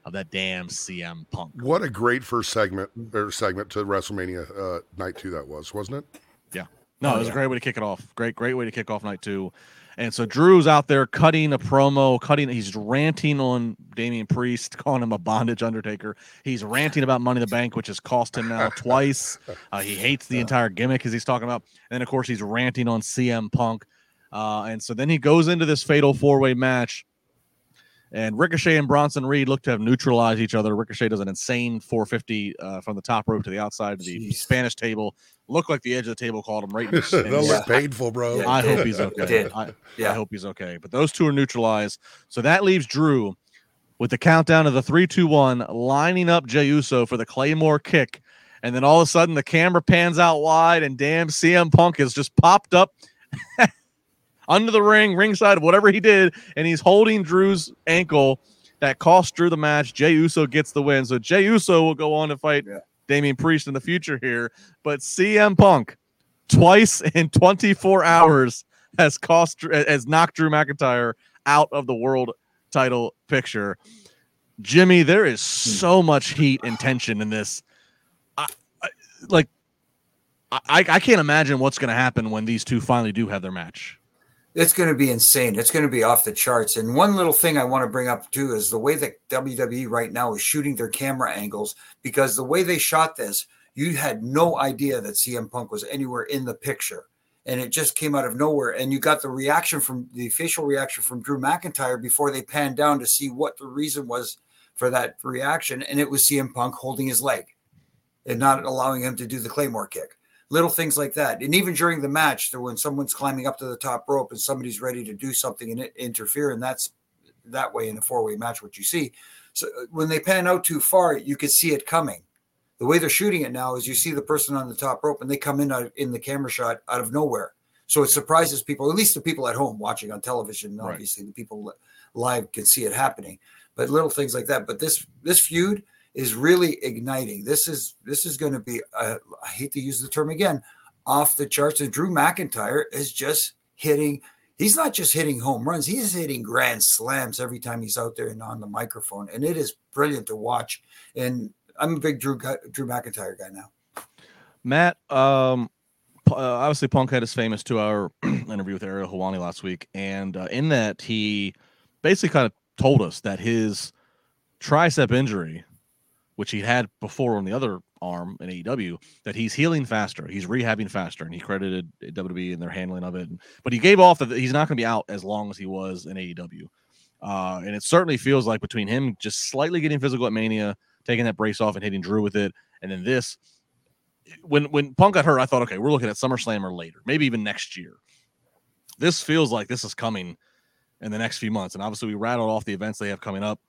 of that damn CM Punk. What a great first segment to WrestleMania night 2 that was, wasn't it? Yeah. No, it was a great way to kick it off. Great way to kick off night 2. And so Drew's out there cutting a promo, he's ranting on Damian Priest, calling him a bondage undertaker. He's ranting about Money in the Bank, which has cost him now twice. He hates the entire gimmick as he's talking about. And then, of course, he's ranting on CM Punk. And so then he goes into this fatal 4-way match. And Ricochet and Bronson Reed look to have neutralized each other. Ricochet does an insane 450 from the top rope to the outside of the Spanish table. Looked like the edge of the table called him right in That looked painful, bro. Yeah, I hope he's okay. I hope he's okay. But those two are neutralized. So that leaves Drew with the countdown of the 3, 2, 1, lining up Jey Uso for the Claymore kick. And then all of a sudden the camera pans out wide and damn CM Punk has just popped up under the ring, ringside, whatever he did, and he's holding Drew's ankle. That cost Drew the match. Jey Uso gets the win. So Jey Uso will go on to fight Damian Priest in the future here. But CM Punk, twice in 24 hours, has knocked Drew McIntyre out of the world title picture. Jimmy, there is so much heat and tension in this. I can't imagine what's going to happen when these two finally do have their match. It's going to be insane. It's going to be off the charts. And one little thing I want to bring up too is the way that WWE right now is shooting their camera angles, because the way they shot this, you had no idea that CM Punk was anywhere in the picture. And it just came out of nowhere. And you got the facial reaction from Drew McIntyre before they panned down to see what the reason was for that reaction. And it was CM Punk holding his leg and not allowing him to do the Claymore kick. Little things like that. And even during the match, when someone's climbing up to the top rope and somebody's ready to do something and interfere, and that's that way in a 4-way match, what you see. So when they pan out too far, you could see it coming. The way they're shooting it now is you see the person on the top rope and they come in the camera shot out of nowhere. So it surprises people, at least the people at home watching on television. Right. Obviously, the people live can see it happening. But little things like that. But this feud is really igniting. This is going to be, I hate to use the term again, off the charts. And Drew McIntyre is just he's not just hitting home runs, he's hitting grand slams every time he's out there and on the microphone. And it is brilliant to watch. And I'm a big Drew McIntyre guy now. Matt, obviously Punk had his famous 2-hour interview with Ariel Helwani last week. And in that, he basically kind of told us that his tricep injury, which he had before on the other arm in AEW, that he's healing faster. He's rehabbing faster, and he credited WWE in their handling of it. But he gave off that he's not going to be out as long as he was in AEW. And it certainly feels like between him just slightly getting physical at Mania, taking that brace off and hitting Drew with it, and then this, when Punk got hurt, I thought, okay, we're looking at SummerSlam or later, maybe even next year. This feels like this is coming in the next few months. And obviously we rattled off the events they have coming up.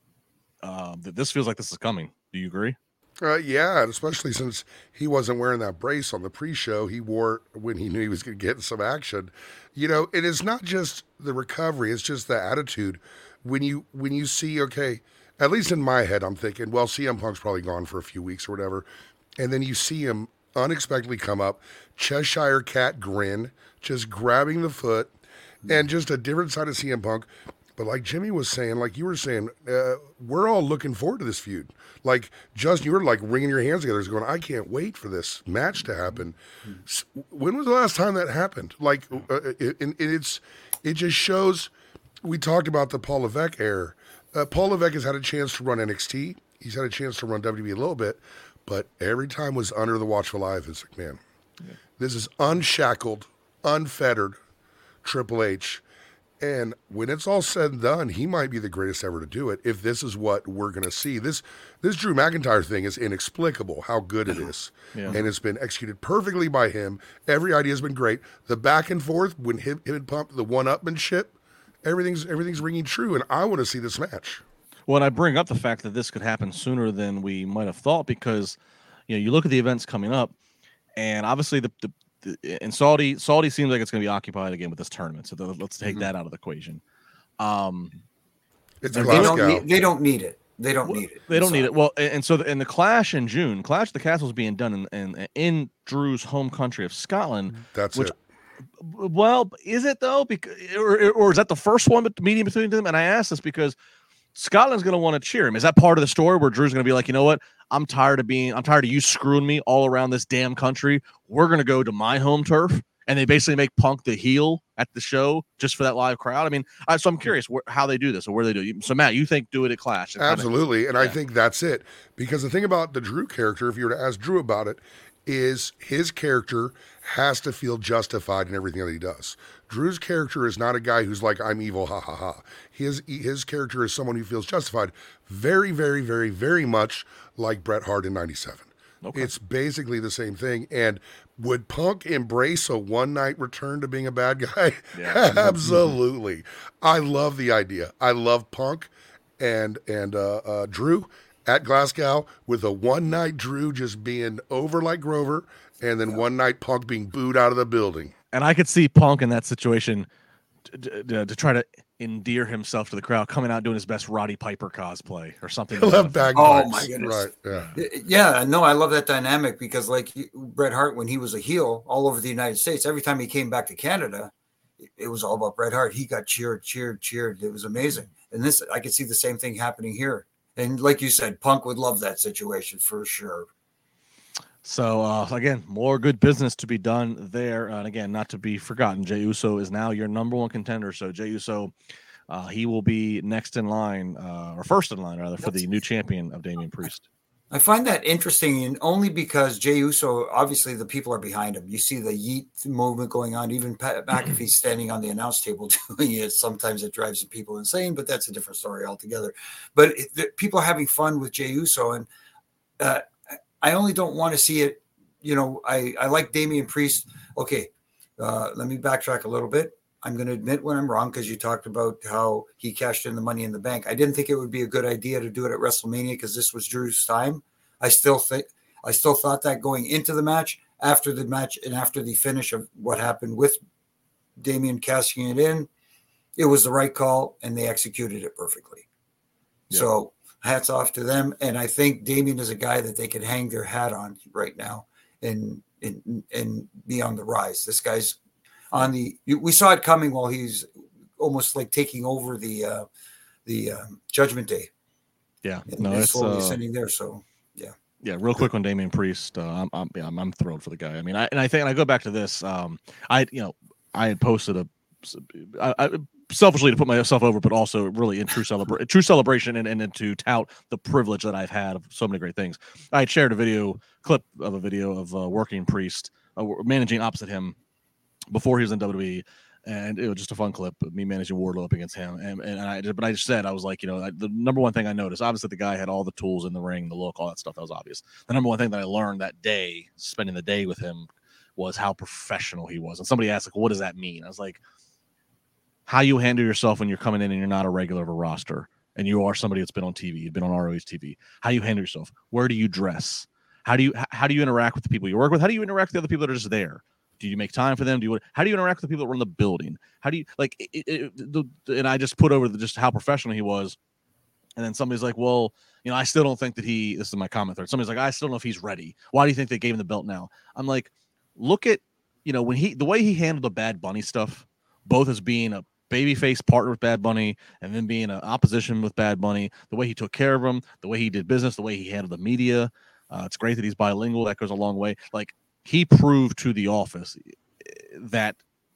This feels like this is coming. Do you agree? Yeah, especially since he wasn't wearing that brace on the pre-show. He wore it when he knew he was going to get some action. You know, it is not just the recovery; it's just the attitude. When you see, okay, at least in my head, I'm thinking, well, CM Punk's probably gone for a few weeks or whatever, and then you see him unexpectedly come up, Cheshire Cat grin, just grabbing the foot, and just a different side of CM Punk. But like Jimmy was saying, like you were saying, we're all looking forward to this feud. Like, Justin, you were like wringing your hands together, going, I can't wait for this match to happen. When was the last time that happened? Like, it just shows, we talked about the Paul Levesque era. Paul Levesque has had a chance to run NXT. He's had a chance to run WWE a little bit, but every time was under the watchful eye of Vince McMahon. Yeah. This is unshackled, unfettered Triple H. And when it's all said and done, he might be the greatest ever to do it if this is what we're going to see. This Drew McIntyre thing is inexplicable how good it is. Yeah. And it's been executed perfectly by him. Every idea has been great. The back and forth, when him and Pump, the one-upmanship, everything's ringing true, and I want to see this match. Well, and I bring up the fact that this could happen sooner than we might have thought because, you know, you look at the events coming up, and obviously in Saudi seems like it's going to be occupied again with this tournament. So let's take that out of the equation. They don't need it. They don't need it. They don't need it. Well, and so the Clash in June, Clash of the Castle is being done in Drew's home country of Scotland. That's it. Well, is it though? Because or is that the first one meeting between them? And I ask this because Scotland's going to want to cheer him. Is that part of the story where Drew's going to be like, you know what? I'm tired of you screwing me all around this damn country. We're going to go to my home turf. And they basically make Punk the heel at the show just for that live crowd. I mean, so I'm curious how they do this or where they do it. So, Matt, you think do it at Clash? Absolutely. And I think that's it. Because the thing about the Drew character, if you were to ask Drew about it, is his character has to feel justified in everything that he does. Drew's character is not a guy who's like, I'm evil, ha, ha, ha. His character is someone who feels justified. Very, very, very, very much like Bret Hart in 97. Okay. It's basically the same thing. And would Punk embrace a one-night return to being a bad guy? Yeah. Absolutely. I love the idea. I love Punk and Drew at Glasgow with a one-night Drew just being over like Grover, and then one night Punk being booed out of the building. And I could see Punk in that situation to try to endear himself to the crowd, coming out doing his best Roddy Piper cosplay or something. He'll have bagpipes. Oh my goodness! Right? Yeah. No, I love that dynamic because, like Bret Hart, when he was a heel all over the United States, every time he came back to Canada, it was all about Bret Hart. He got cheered. It was amazing. And this, I could see the same thing happening here. And like you said, Punk would love that situation for sure. So, again, more good business to be done there. And again, not to be forgotten, Jey Uso is now your number one contender. So Jey Uso, he will be next in line, or first in line, rather, for the new champion of Damian Priest. I find that interesting, and only because Jey Uso, obviously the people are behind him. You see the yeet movement going on. Even Pat McAfee's standing on the announce table doing it. Sometimes it drives people insane, but that's a different story altogether. But people are having fun with Jey Uso, and I only don't want to see it. You know, I like Damian Priest. Okay, let me backtrack a little bit. I'm going to admit when I'm wrong because you talked about how he cashed in the Money in the Bank. I didn't think it would be a good idea to do it at WrestleMania because this was Drew's time. I still thought that going into the match, after the match, and after the finish of what happened with Damian cashing it in, it was the right call, and they executed it perfectly. Yeah. So hats off to them. And I think Damian is a guy that they could hang their hat on right now and be on the rise. This guy's on we saw it coming while he's almost like taking over the Judgment Day. Yeah, it's slowly ascending there. So yeah. Real quick on Damian Priest, I'm thrilled for the guy. I mean, I go back to this. I had posted I selfishly to put myself over, but also really in true celebration and to tout the privilege that I've had of so many great things. I had shared a clip of working Priest, managing opposite him before he was in WWE, and it was just a fun clip of me managing Wardlow up against him. But I just said, I was like, the number one thing I noticed, obviously the guy had all the tools in the ring, the look, all that stuff. That was obvious. The number one thing that I learned that day, spending the day with him, was how professional he was. And somebody asked, like, what does that mean? I was like, how you handle yourself when you're coming in and you're not a regular of a roster and you are somebody that's been on TV, you've been on ROH TV. How you handle yourself? Where do you dress? How do you interact with the people you work with? How do you interact with the other people that are just there? Do you make time for them? How do you interact with the people that run the building? How do you and I just put over just how professional he was. And then somebody's like, well, I still don't think that this is my comment thread. Somebody's like, I still don't know if he's ready. Why do you think they gave him the belt now? I'm like, look at, when the way he handled the Bad Bunny stuff, both as being a babyface partner with Bad Bunny and then being an opposition with Bad Bunny, the way he took care of him, the way he did business, the way he handled the media. It's great that he's bilingual. That goes a long way. Like, he proved to the office that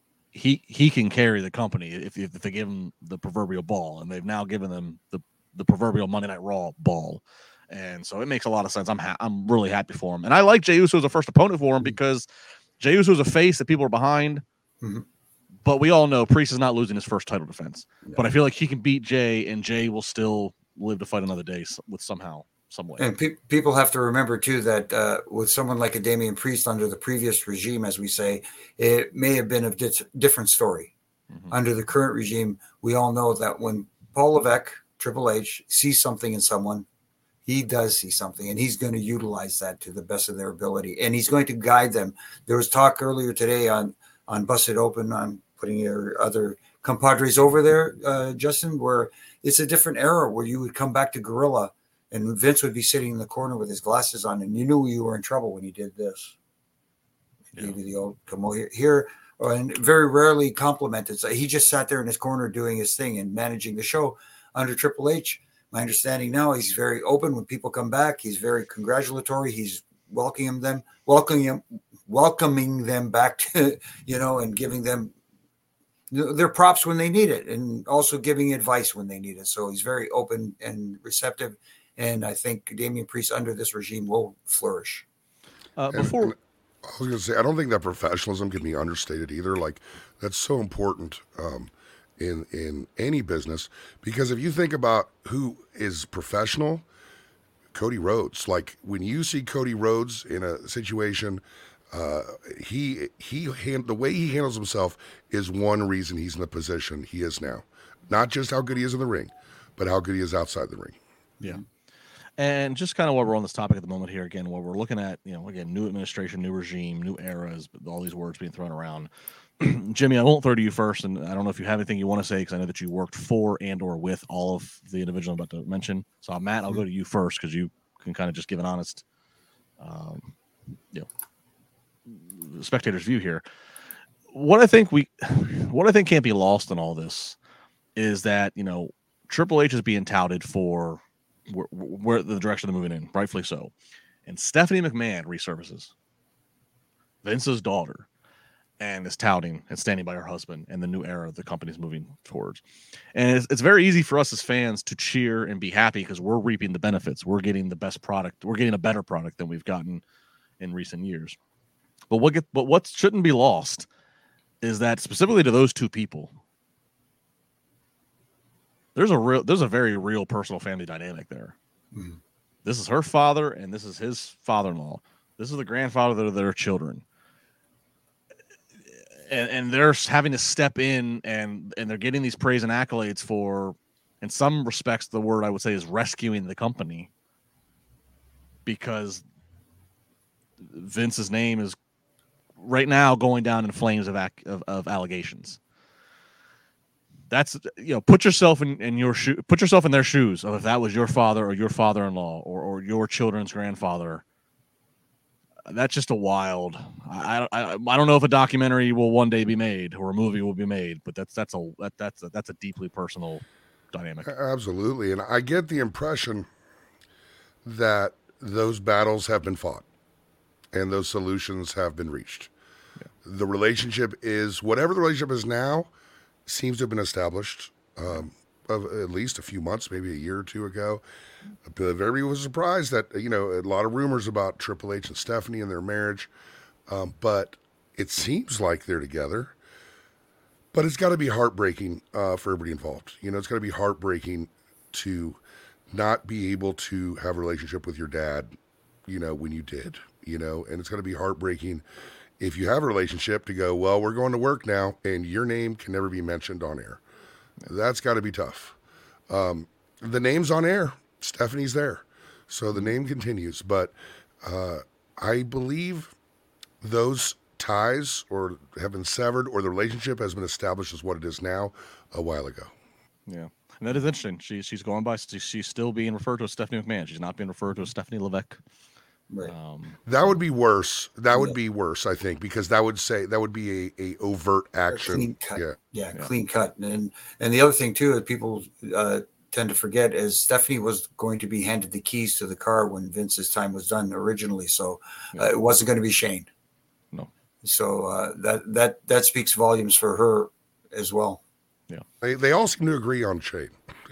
he can carry the company if they give him the proverbial ball, and they've now given them the proverbial Monday Night Raw ball. And so it makes a lot of sense. I'm really happy for him. And I like Jey Uso as a first opponent for him because Jey Uso is a face that people are behind. Mm-hmm. But we all know Priest is not losing his first title defense. Yeah. But I feel like he can beat Jey, and Jey will still live to fight another day with some way. And people have to remember, too, that with someone like a Damian Priest under the previous regime, as we say, it may have been a different story. Mm-hmm. Under the current regime, we all know that when Paul Levesque, Triple H, sees something in someone, he does see something, and he's going to utilize that to the best of their ability, and he's going to guide them. There was talk earlier today on Busted Open, on putting your other compadres over there, Justin, where it's a different era where you would come back to Gorilla and Vince would be sitting in the corner with his glasses on, and you knew you were in trouble when he did this. Yeah. Gave you the old come over here, and very rarely complimented. So he just sat there in his corner doing his thing and managing the show. under Triple H. My understanding now, he's very open when people come back. He's very congratulatory. He's welcoming them back to, and giving them their props when they need it, and also giving advice when they need it. So he's very open and receptive. And I think Damian Priest under this regime will flourish. And I was going to say, I don't think that professionalism can be understated either. Like, that's so important in any business, because if you think about who is professional, Cody Rhodes. Like, when you see Cody Rhodes in a situation, the way he handles himself is one reason he's in the position he is now. Not just how good he is in the ring, but how good he is outside the ring. Yeah. And just kind of while we're on this topic at the moment here, again, while we're looking at, again, new administration, new regime, new eras, all these words being thrown around. Jimmy, I won't throw to you first, and I don't know if you have anything you want to say, because I know that you worked for and or with all of the individuals I'm about to mention. So, Matt, I'll go to you first, because you can kind of just give an honest, spectator's view here. What I think can't be lost in all this is that Triple H is being touted for where the direction they're moving in, rightfully so. And Stephanie McMahon resurfaces, Vince's daughter, and is touting and standing by her husband and the new era the company's moving towards. And it's very easy for us as fans to cheer and be happy because we're reaping the benefits. We're getting the best product. We're getting a better product than we've gotten in recent years. But what shouldn't be lost is that, specifically to those two people, there's a very real personal family dynamic there. Mm. This is her father, and this is his father-in-law. This is the grandfather of their children. And they're having to step in, and they're getting these praise and accolades for, in some respects, the word I would say is rescuing the company, because Vince's name is right now going down in flames of allegations. That's, put yourself in their shoes of if that was your father or your father-in-law or your children's grandfather. That's just a wild. I don't know if a documentary will one day be made or a movie will be made, but that's a deeply personal dynamic. Absolutely, and I get the impression that those battles have been fought and those solutions have been reached. Yeah. The relationship is whatever the relationship is now. Seems to have been established of at least a few months, maybe a year or two ago. But everybody was surprised that, a lot of rumors about Triple H and Stephanie and their marriage. But it seems like they're together. But it's got to be heartbreaking for everybody involved. It's got to be heartbreaking to not be able to have a relationship with your dad, when you did, and it's got to be heartbreaking if you have a relationship to go, well, we're going to work now, and your name can never be mentioned on air. That's got to be tough. The name's on air. Stephanie's there. So the name continues. But I believe those ties have been severed, or the relationship has been established as what it is now a while ago. Yeah. And that is interesting. She's going by, she's still being referred to as Stephanie McMahon. She's not being referred to as Stephanie Levesque. Right. That would be worse. That would be worse, I think, because that would be a overt action. Clean cut. Yeah, clean cut. And the other thing too that people tend to forget is Stephanie was going to be handed the keys to the car when Vince's time was done originally. So it wasn't going to be Shane. No. So that speaks volumes for her as well. Yeah. They all seem to agree on Shane.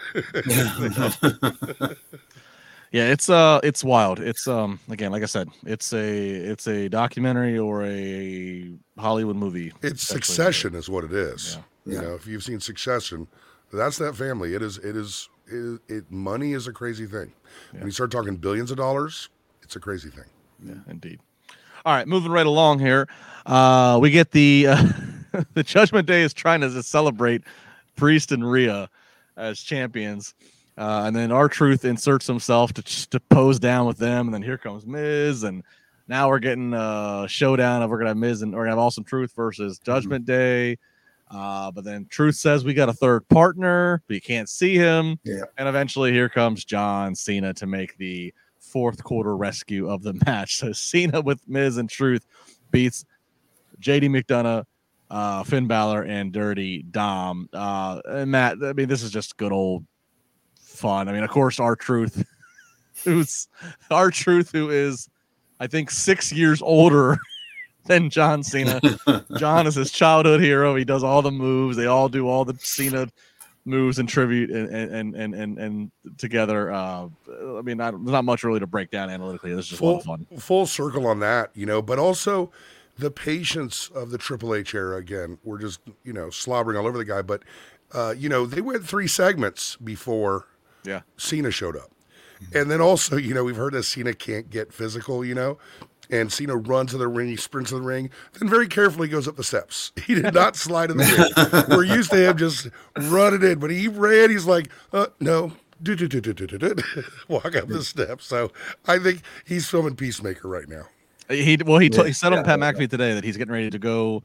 Yeah, it's wild. It's again, like I said, it's a documentary or a Hollywood movie. It's Succession is what it is. Yeah. If you've seen Succession, that's that family. Money is a crazy thing. Yeah. When you start talking billions of dollars, it's a crazy thing. Yeah, indeed. All right, moving right along here. We get the the Judgment Day is trying to celebrate Priest and Rhea as champions. And then R-Truth inserts himself to pose down with them, and then here comes Miz, and now we're getting a showdown of we're gonna have Miz and we're gonna have Awesome Truth versus Judgment Day. But then Truth says we got a third partner, but you can't see him. Yeah. And eventually here comes John Cena to make the fourth quarter rescue of the match. So Cena with Miz and Truth beats JD McDonough, Finn Balor, and Dirty Dom. And Matt, I mean, this is just good old fun. I mean, of course, R-Truth, who is, I think, 6 years older than John Cena. John is his childhood hero. He does all the moves. They all do all the Cena moves and tribute and together. I mean, there's not much really to break down analytically. This is just a lot of fun. Full circle on that, but also the patience of the Triple H era. Again, we're just, slobbering all over the guy, but they went 3 segments before Cena showed up. And then also, we've heard that Cena can't get physical, and Cena runs to the ring, he sprints to the ring, then very carefully goes up the steps. He did not slide in the ring. We're used to him just running in, but he ran, he's like, no, walk up the steps. So I think he's filming Peacemaker right now. He said on Pat McAfee today that he's getting ready to go.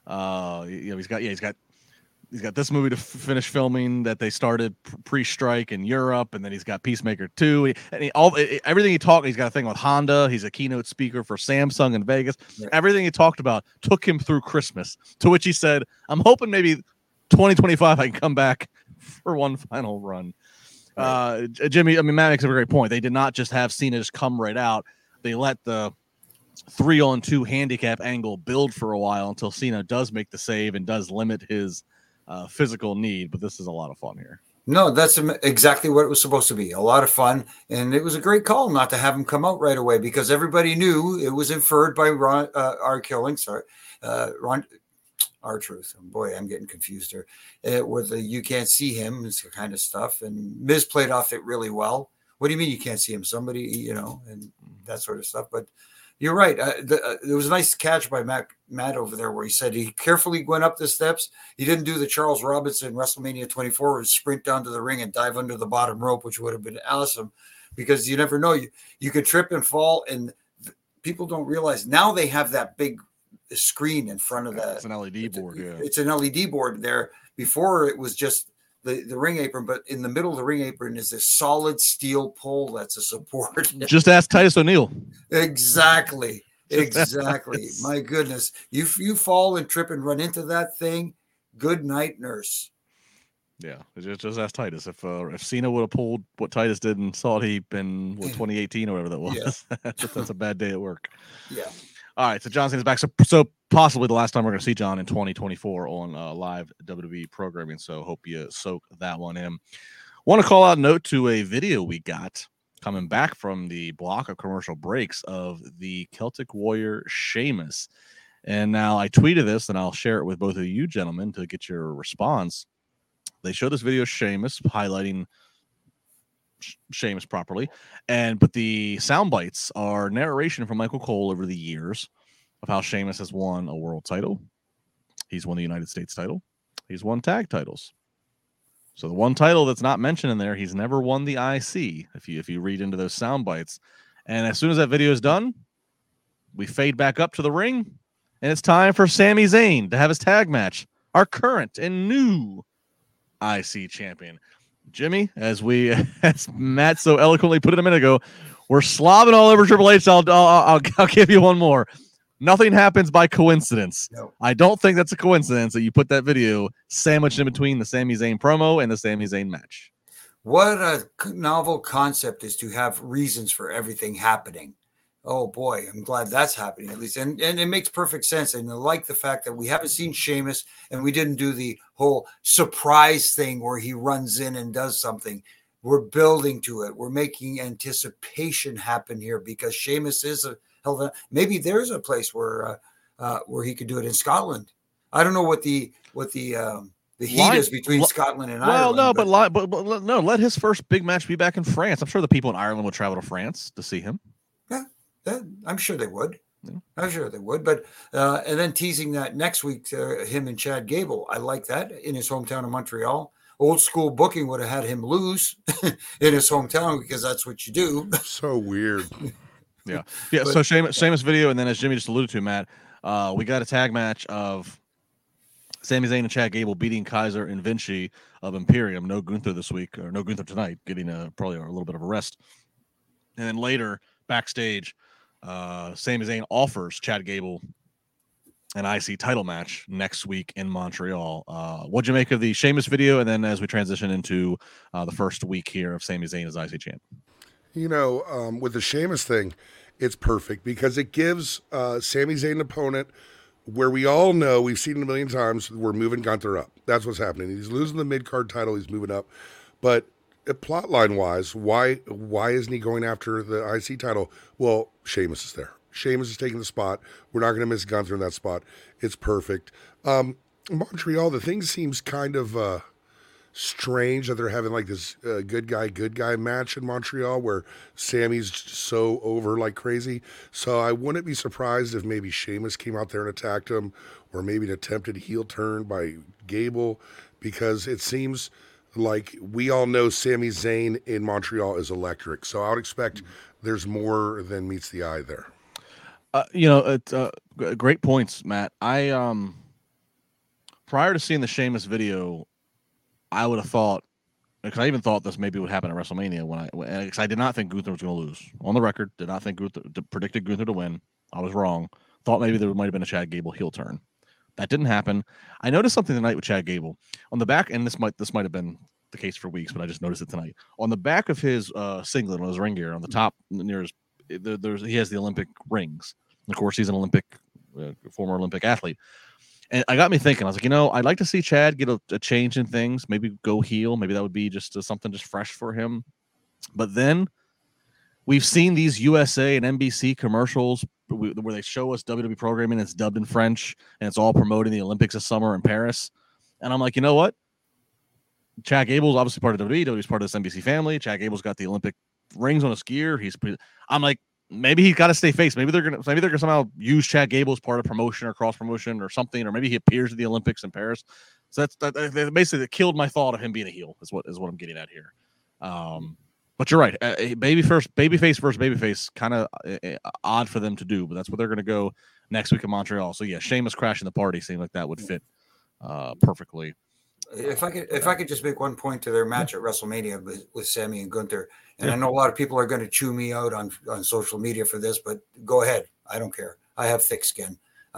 He's got this movie to finish filming that they started pre-strike in Europe, and then he's got Peacemaker 2. Everything he talked, he's got a thing with Honda. He's a keynote speaker for Samsung in Vegas. Yeah. Everything he talked about took him through Christmas, to which he said, I'm hoping maybe 2025 I can come back for one final run. Right. Jimmy, I mean, Matt makes a great point. They did not just have Cena just come right out. They let the 3-on-2 handicap angle build for a while until Cena does make the save and does limit his physical need, but this is a lot of fun here. No, that's exactly what it was supposed to be. A lot of fun, and it was a great call not to have him come out right away because everybody knew it was inferred by Ron R-Truth. Boy, I'm getting confused here. With the you can't see him, this kind of stuff, and Miz played off it really well. What do you mean you can't see him? Somebody, and that sort of stuff. But you're right. There was a nice catch by Matt over there where he said he carefully went up the steps. He didn't do the Charles Robinson WrestleMania 24 where he sprint down to the ring and dive under the bottom rope, which would have been awesome because you never know. You could trip and fall, and people don't realize now they have that big screen in front of that. It's an LED board. It's an LED board there. Before it was just the ring apron, but in the middle of the ring apron is this solid steel pole that's a support. Just ask Titus O'Neil. Exactly. My goodness. You fall and trip and run into that thing, good night, nurse. Yeah, just ask Titus. If Cena would have pulled what Titus did in Saudi in 2018 or whatever that was, that's a bad day at work. Yeah. All right, so John Cena's back. So possibly the last time we're going to see John in 2024 on live WWE programming. So hope you soak that one in. Want to call out a note to a video we got coming back from the block of commercial breaks of the Celtic Warrior Sheamus. And now I tweeted this, and I'll share it with both of you gentlemen to get your response. They show this video of Sheamus highlighting Sheamus properly, but the sound bites are narration from Michael Cole over the years of how Sheamus has won a world title. He's won the United States title. He's won tag titles. So the one title that's not mentioned in there, he's never won the IC. If you read into those sound bites, and as soon as that video is done, we fade back up to the ring, and it's time for Sami Zayn to have his tag match, our current and new IC champion. Jimmy, as Matt so eloquently put it a minute ago, we're slobbing all over Triple H. I'll give you one more. Nothing happens by coincidence. No. I don't think that's a coincidence that you put that video sandwiched in between the Sami Zayn promo and the Sami Zayn match. What a novel concept is to have reasons for everything happening. Oh boy, I'm glad that's happening at least. And it makes perfect sense. And I like the fact that we haven't seen Sheamus and we didn't do the whole surprise thing where he runs in and does something. We're building to it. We're making anticipation happen here because Sheamus is maybe there's a place where he could do it in Scotland. I don't know what the heat is between Scotland and Ireland. Well, no, let his first big match be back in France. I'm sure the people in Ireland would travel to France to see him. Yeah. I'm sure they would. Yeah. I'm sure they would. But and then teasing that next week, him and Chad Gable. I like that in his hometown of Montreal. Old school booking would have had him lose in his hometown because that's what you do. So weird. Yeah. So Sheamus video, and then as Jimmy just alluded to, Matt, we got a tag match of Sami Zayn and Chad Gable beating Kaiser and Vinci of Imperium. No Gunther this week, or no Gunther tonight, getting probably a little bit of a rest. And then later backstage, Sami Zayn offers Chad Gable an IC title match next week in Montreal. What'd you make of the Sheamus video? And then as we transition into the first week here of Sami Zayn as IC champ. With the Sheamus thing, it's perfect because it gives Sami Zayn an opponent where we all know, we've seen it a million times, we're moving Gunther up. That's what's happening. He's losing the mid-card title, he's moving up. But plot line-wise, why isn't he going after the IC title? Well, Sheamus is there. Sheamus is taking the spot. We're not going to miss Gunther in that spot. It's perfect. Montreal, the thing seems kind of strange that they're having like this good guy match in Montreal where Sammy's so over like crazy. So I wouldn't be surprised if maybe Sheamus came out there and attacked him, or maybe an attempted heel turn by Gable, because it seems like we all know Sami Zayn in Montreal is electric. So I would expect there's more than meets the eye there. It's great points, Matt. I prior to seeing the Sheamus video, I would have thought, because I even thought this maybe would happen at WrestleMania because I did not think Gunther was going to lose. On the record, did not think predicted Gunther to win. I was wrong. Thought maybe there might have been a Chad Gable heel turn. That didn't happen. I noticed something tonight with Chad Gable on the back, and this might have been the case for weeks, but I just noticed it tonight. On the back of his singlet, on his ring gear, on the top near his, he has the Olympic rings. Of course, he's an former Olympic athlete. And I got me thinking, I was like, I'd like to see Chad get a change in things, maybe go heel. Maybe that would be just something just fresh for him. But then we've seen these USA and NBC commercials where they show us WWE programming. It's dubbed in French, and it's all promoting the Olympics this summer in Paris. And I'm like, you know what? Chad Gable's obviously part of WWE. WWE's part of this NBC family. Chad Gable's got the Olympic rings on his gear. I'm like, maybe he's got to stay face. Maybe they're gonna somehow use Chad Gable as part of promotion or cross promotion or something, or maybe he appears at the Olympics in Paris. So that basically killed my thought of him being a heel. Is what I'm getting at here. But you're right. Babyface versus babyface, kind of odd for them to do, but that's what they're going to go next week in Montreal. So yeah, Sheamus crashing the party seemed like that would fit perfectly. If I could just make one point to their match at WrestleMania with Sami and Gunther, and I know a lot of people are going to chew me out on social media for this, but go ahead. I don't care. I have thick skin.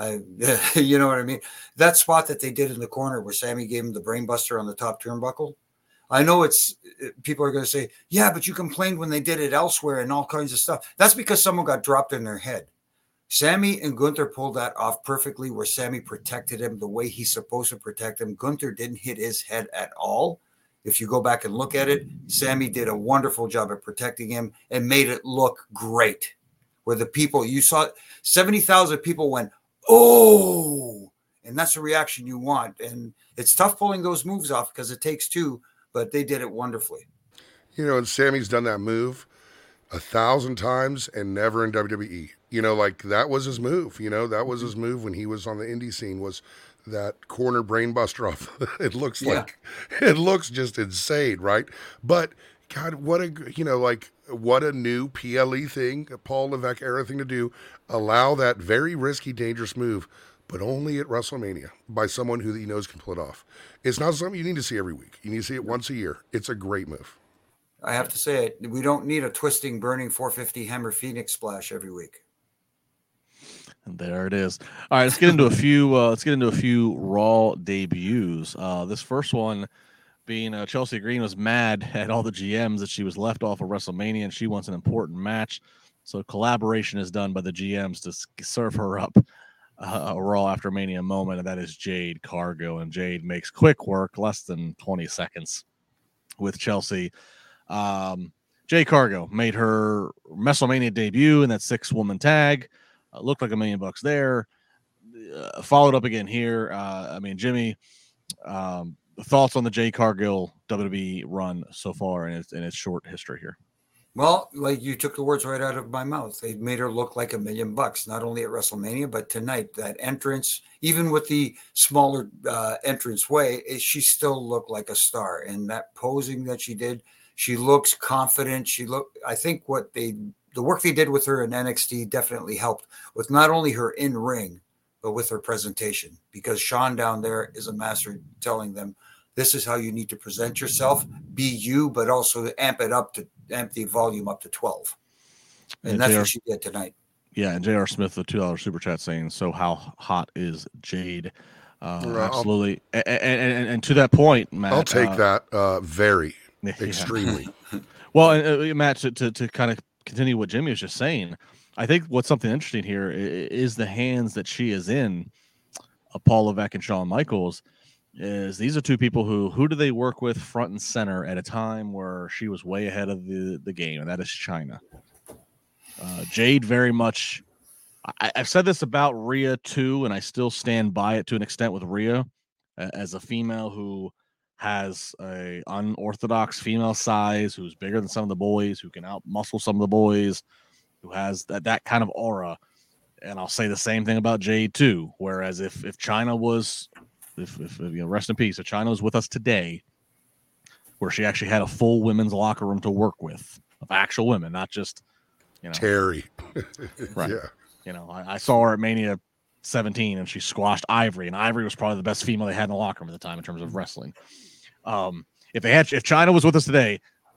You know what I mean? That spot that they did in the corner where Sami gave him the brainbuster on the top turnbuckle. I know people are going to say, yeah, but you complained when they did it elsewhere and all kinds of stuff. That's because someone got dropped in their head. Sami and Gunther pulled that off perfectly, where Sami protected him the way he's supposed to protect him. Gunther didn't hit his head at all. If you go back and look at it, Sami did a wonderful job at protecting him and made it look great. Where the people, you saw 70,000 people went, oh, and that's the reaction you want. And it's tough pulling those moves off because it takes two, but they did it wonderfully. And Sami's done that move 1,000 times and never in WWE. Like that was his move. That was his move when he was on the indie scene, was that corner brainbuster off. It looks just insane, right? But God, what a new PLE thing, a Paul Levesque era thing to do. Allow that very risky, dangerous move, but only at WrestleMania by someone who he knows can pull it off. It's not something you need to see every week. You need to see it once a year. It's a great move. I have to say it. We don't need a twisting, burning 450 hammer Phoenix splash every week. And there it is. All right, let's get into a few Raw debuts. This first one being Chelsea Green was mad at all the GMs that she was left off of WrestleMania, and she wants an important match. So collaboration is done by the GMs to serve her up a Raw after Mania moment, and that is Jade Cargill. And Jade makes quick work, less than 20 seconds with Chelsea. Jade Cargill made her WrestleMania debut in that 6-woman tag. Looked like $1 million there. Followed up again here. Jimmy, thoughts on the Jade Cargill WWE run so far in its short history here? Well, like you took the words right out of my mouth. They made her look like $1 million, not only at WrestleMania, but tonight. That entrance, even with the smaller entrance way, she still looked like a star. And that posing that she did, she looks confident. I think the work they did with her in NXT definitely helped with not only her in-ring, but with her presentation, because Sean down there is a master telling them, this is how you need to present yourself, be you, but also amp the volume up to 12. And that's what she did tonight. Yeah, and J.R. Smith, the $2 super chat saying, "So how hot is Jade?" Absolutely, and to that point, Matt, I'll take that. Very, yeah. extremely. Well, and, Matt, to kind of continue what Jimmy was just saying, I think what's something interesting here is the hands that she is in, Paul Levesque and Shawn Michaels. Is these are two people who do they work with front and center at a time where she was way ahead of the game, and that is China. Jade very much. I've said this about Rhea too, and I still stand by it to an extent with Rhea as a female who has a unorthodox female size, who's bigger than some of the boys, who can out muscle some of the boys, who has that kind of aura. And I'll say the same thing about Jade too. Whereas if China was, if rest in peace, if China was with us today, where she actually had a full women's locker room to work with of actual women, not just Terry. Right. Yeah. I saw her at Mania 17 and she squashed Ivory, and Ivory was probably the best female they had in the locker room at the time in terms of wrestling. If China was with us today,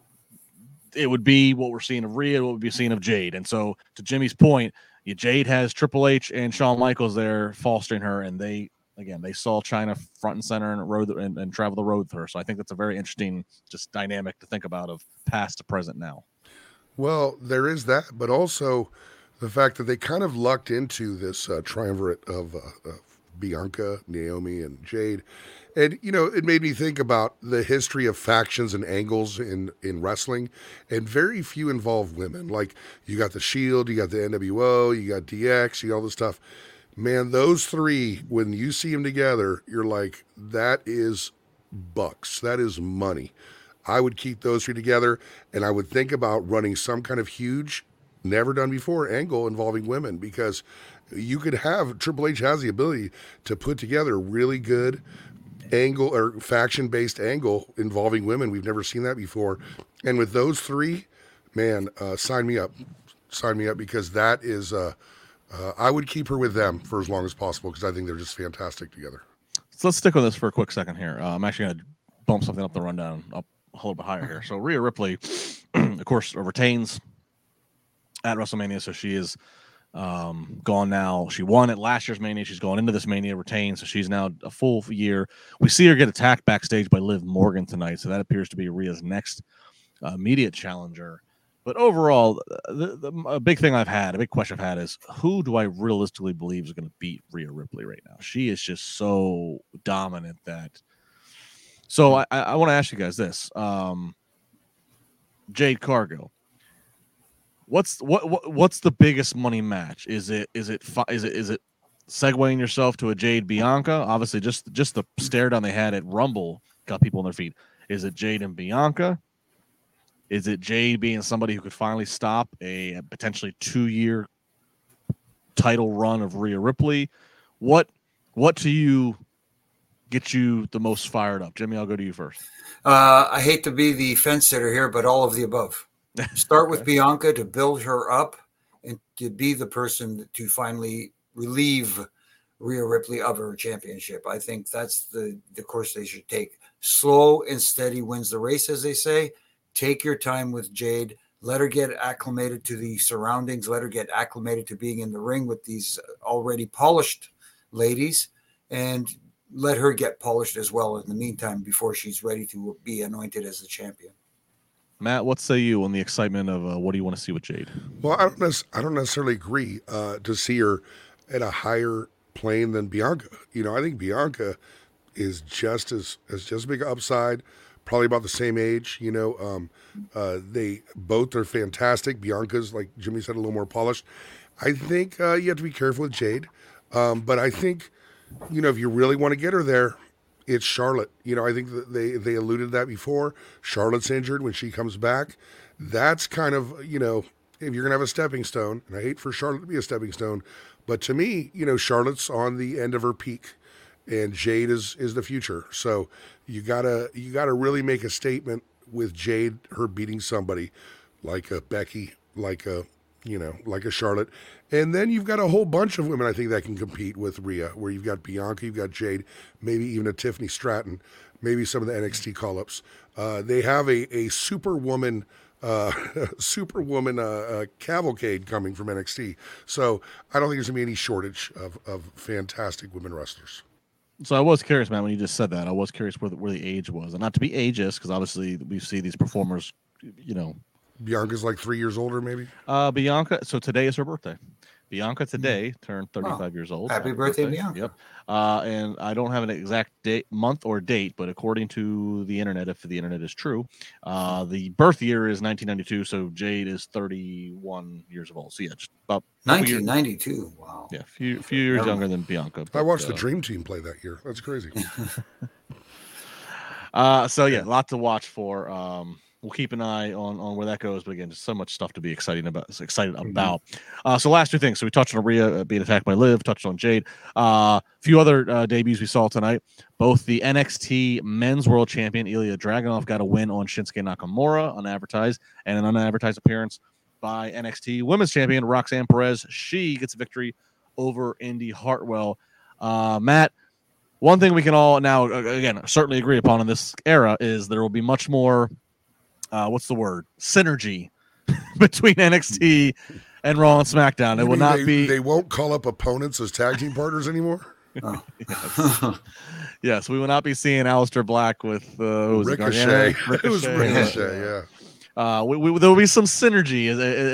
it would be what we're seeing of Rhea, what we'd be seeing of Jade. And so to Jimmy's point, Jade has Triple H and Shawn Michaels there fostering her, and they saw China front and center and travel the road with her. So I think that's a very interesting just dynamic to think about of past to present now. Well, there is that, but also the fact that they kind of lucked into this triumvirate of Bianca, Naomi, and Jade. And, it made me think about the history of factions and angles in wrestling, and very few involve women. Like, you got the Shield, you got the NWO, you got DX, you got all this stuff. Man, those three, when you see them together, you're like, that is bucks. That is money. I would keep those three together, and I would think about running some kind of huge, never done before angle involving women, because you could have, Triple H has the ability to put together really good angle or faction-based angle involving women. We've never seen that before. And with those three, man, sign me up. Sign me up, because that is, I would keep her with them for as long as possible, because I think they're just fantastic together. So let's stick with this for a quick second here. I'm actually going to bump something up the rundown, up a little bit higher here. So Rhea Ripley, of course, retains at WrestleMania. So she is gone now. She won at last year's Mania. She's going into this Mania retained. So she's now a full year. We see her get attacked backstage by Liv Morgan tonight. So that appears to be Rhea's next immediate challenger. But overall, a big thing a big question I've had is, who do I realistically believe is going to beat Rhea Ripley right now? She is just so dominant that. So I want to ask you guys this, Jade Cargill. What's the biggest money match? Is it segueing yourself to a Jade Bianca? Obviously, just the stare down they had at Rumble got people on their feet. Is it Jade and Bianca? Is it Jade being somebody who could finally stop a potentially 2-year title run of Rhea Ripley? What to you get you the most fired up? Jimmy, I'll go to you first. I hate to be the fence sitter here, but all of the above. Start with Bianca to build her up and to be the person to finally relieve Rhea Ripley of her championship. I think that's the course they should take. Slow and steady wins the race, as they say. Take your time with Jade. Let her get acclimated to the surroundings. Let her get acclimated to being in the ring with these already polished ladies, and let her get polished as well in the meantime before she's ready to be anointed as the champion. Matt, what say you on the excitement of what do you want to see with Jade? Well, I don't necessarily agree to see her at a higher plane than Bianca. I think Bianca is just as big upside, probably about the same age. They both are fantastic. Bianca's, like Jimmy said, a little more polished. I think you have to be careful with Jade, but I think if you really want to get her there, it's Charlotte. I think that they alluded to that before. Charlotte's injured. When she comes back, that's kind of, if you're going to have a stepping stone, and I hate for Charlotte to be a stepping stone, but to me, Charlotte's on the end of her peak, and Jade is the future. So you gotta really make a statement with Jade, her beating somebody like a Becky, like a Charlotte. And then you've got a whole bunch of women, I think, that can compete with Rhea, where you've got Bianca, you've got Jade, maybe even a Tiffany Stratton, maybe some of the NXT call-ups. They have a superwoman Superwoman cavalcade coming from NXT. So I don't think there's going to be any shortage of fantastic women wrestlers. So I was curious, man, when you just said that. I was curious where the age was. And not to be ageist, because obviously we see these performers, Bianca's like 3 years older, maybe? Bianca, so today is her birthday. Bianca today turned 35 years old. Happy birthday, Bianca. Yep. And I don't have an exact month or date, but according to the internet, if the internet is true, the birth year is 1992. So Jade is 31 years old. So yeah, just about 1992. Wow. Yeah, a few years younger than Bianca. I watched the Dream Team play that year. That's crazy. So yeah, a lot to watch for. We'll keep an eye on where that goes, but again, just so much stuff to be excited about. So last two things. So we touched on Rhea being attacked by Liv, touched on Jade. A few other debuts we saw tonight. Both the NXT Men's World Champion Ilya Dragunov got a win on Shinsuke Nakamura, unadvertised, and an unadvertised appearance by NXT Women's Champion Roxanne Perez. She gets a victory over Indy Hartwell. Matt, one thing we can all now again certainly agree upon in this era is there will be much more. What's the word? Synergy between NXT and Raw and SmackDown. It will not be. They won't call up opponents as tag team partners anymore. Yes, we will not be seeing Aleister Black with Ricochet. It was Ricochet, yeah. There will be some synergy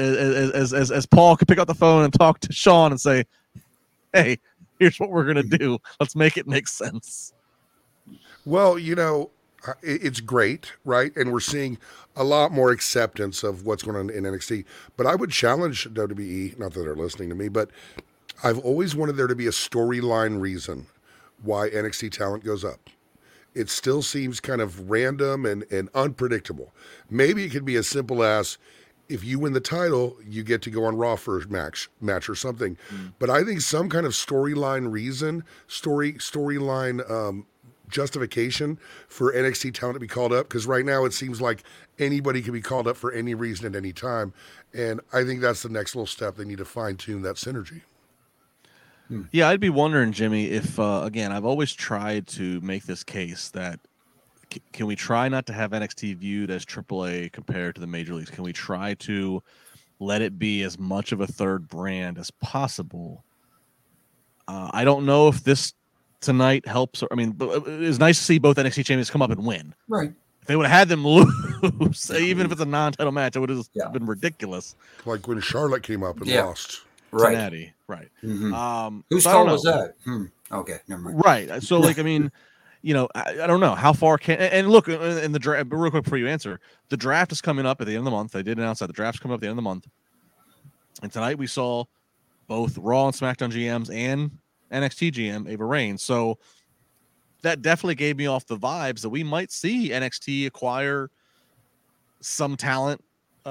as Paul could pick up the phone and talk to Sean and say, "Hey, here's what we're gonna do. Let's make it make sense." Well, it's great, right? And we're seeing a lot more acceptance of what's going on in NXT. But I would challenge WWE, not that they're listening to me, but I've always wanted there to be a storyline reason why NXT talent goes up. It still seems kind of random and unpredictable. Maybe it could be as simple as if you win the title, you get to go on Raw for a match or something. But I think some kind of storyline reason, storyline justification for NXT talent to be called up, because right now it seems like anybody can be called up for any reason at any time, and I think that's the next little step. They need to fine-tune that synergy. Yeah, I'd be wondering, Jimmy, if again, I've always tried to make this case that can we try not to have NXT viewed as AAA compared to the major leagues? Can we try to let it be as much of a third brand as possible? I don't know if this tonight helps. I mean, it's nice to see both NXT champions come up and win. Right. If they would have had them lose, even if it's a non-title match, it would have been ridiculous. Like when Charlotte came up and lost. Right. Natty. Right. Mm-hmm. Whose call was that? Okay, never mind. Right. So, I mean, I don't know how far can and look in the draft. But real quick before you answer, the draft is coming up at the end of the month. They did announce that the draft's coming up at the end of the month, and tonight we saw both Raw and SmackDown GMs and NXT GM Ava Raine. So that definitely gave me off the vibes that we might see NXT acquire some talent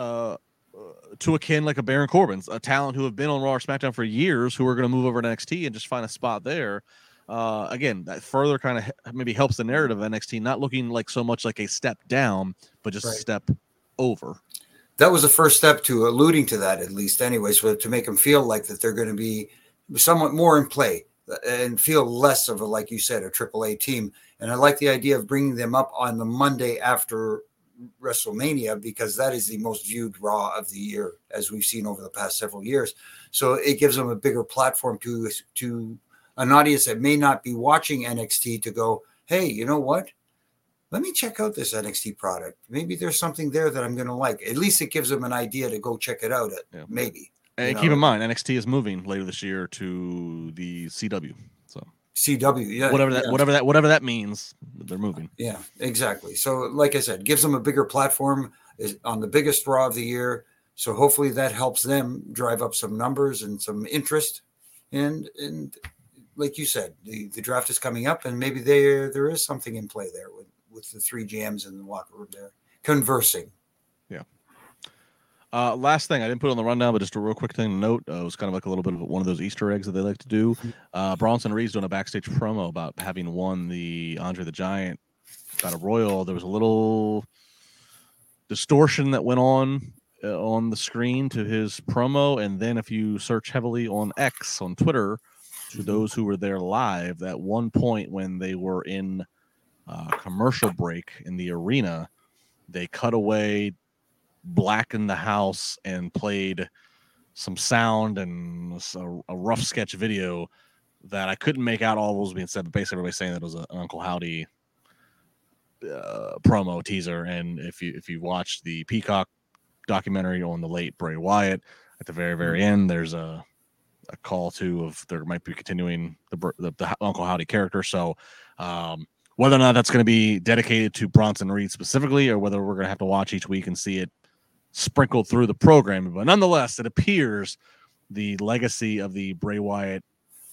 to akin like a Baron Corbin's, a talent who have been on Raw or SmackDown for years, who are going to move over to NXT and just find a spot there. Again, that further kind of maybe helps the narrative of NXT, not looking like so much like a step down, but just a step over. That was the first step to alluding to that, at least anyway, so to make them feel like that they're going to be somewhat more in play and feel less of a, like you said, a AAA team. And I like the idea of bringing them up on the Monday after WrestleMania, because that is the most viewed Raw of the year, as we've seen over the past several years. So it gives them a bigger platform to an audience that may not be watching NXT to go, hey, you know what? Let me check out this NXT product. Maybe there's something there that I'm going to like. At least it gives them an idea to go check it out. Maybe. And keep in mind, NXT is moving later this year to the CW. So CW, yeah, whatever that means, they're moving. Yeah, exactly. So, like I said, gives them a bigger platform on the biggest Raw of the year. So hopefully that helps them drive up some numbers and some interest. And like you said, the draft is coming up, and maybe there is something in play there with the three GMs in the locker room there conversing. Yeah. Last thing, I didn't put it on the rundown, but just a real quick thing to note. It was kind of like a little bit of one of those Easter eggs that they like to do. Bronson Reed's doing a backstage promo about having won the Andre the Giant Battle Royal. There was a little distortion that went on the screen to his promo, and then if you search heavily on X, on Twitter, to those who were there live, at one point when they were in commercial break in the arena, they cut away blackened the house and played some sound and a rough sketch video that I couldn't make out all what was being said, but basically everybody's saying that it was an Uncle Howdy promo teaser. And if you watch the Peacock documentary on the late Bray Wyatt, at the very end, there's a call to of there might be continuing the Uncle Howdy character. So whether or not that's going to be dedicated to Bronson Reed specifically, or whether we're going to have to watch each week and see it sprinkled through the programming, but nonetheless, it appears the legacy of the Bray Wyatt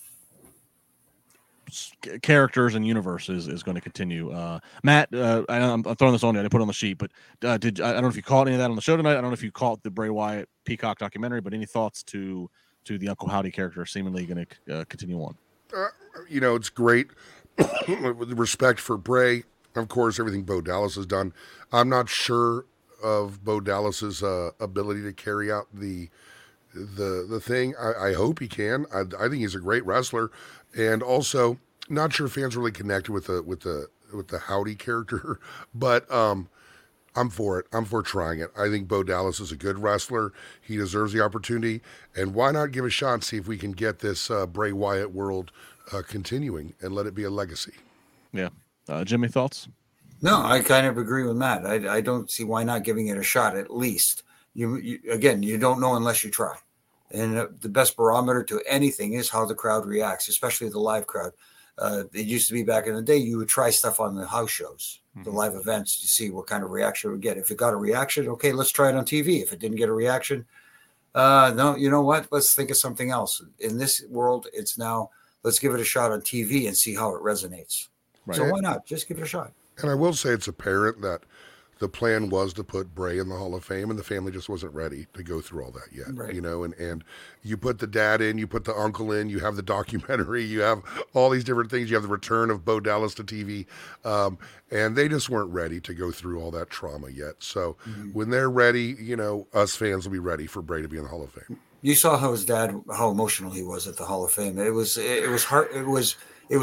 characters and universes is going to continue. Matt, I'm throwing this on you. I didn't put it on the sheet, but I don't know if you caught any of that on the show tonight. I don't know if you caught the Bray Wyatt Peacock documentary, but any thoughts to the Uncle Howdy character seemingly going to continue on? It's great with respect for Bray. Of course, everything Bo Dallas has done. I'm not sure of Bo Dallas's ability to carry out the thing. I hope he can. I think he's a great wrestler, and also not sure fans really connected with the Howdy character, but I'm for it. I'm for trying it. I think Bo Dallas is a good wrestler. He deserves the opportunity, and why not give a shot and see if we can get this Bray Wyatt world continuing and let it be a legacy. Yeah, Jimmy, thoughts? No, I kind of agree with Matt. I don't see why not giving it a shot at least. You don't know unless you try. And the best barometer to anything is how the crowd reacts, especially the live crowd. It used to be back in the day, you would try stuff on the house shows, the live events, to see what kind of reaction it would get. If it got a reaction, okay, let's try it on TV. If it didn't get a reaction, no, you know what? Let's think of something else. In this world, it's now, let's give it a shot on TV and see how it resonates. Right. So why not? Just give it a shot. And I will say it's apparent that the plan was to put Bray in the Hall of Fame, and the family just wasn't ready to go through all that yet. Right. And you put the dad in, you put the uncle in, you have the documentary, you have all these different things. You have the return of Bo Dallas to TV, and they just weren't ready to go through all that trauma yet. So when they're ready, us fans will be ready for Bray to be in the Hall of Fame. You saw how his dad, how emotional he was at the Hall of Fame. It was hard. It was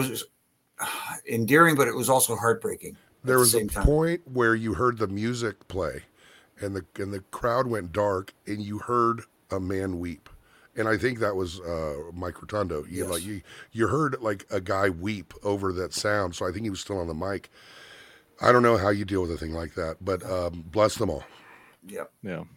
endearing, but it was also heartbreaking. There was a point where you heard the music play, and the crowd went dark, and you heard a man weep, and I think that was Mike Rotundo. You heard like a guy weep over that sound. So I think he was still on the mic. I don't know how you deal with a thing like that, but bless them all. Yep.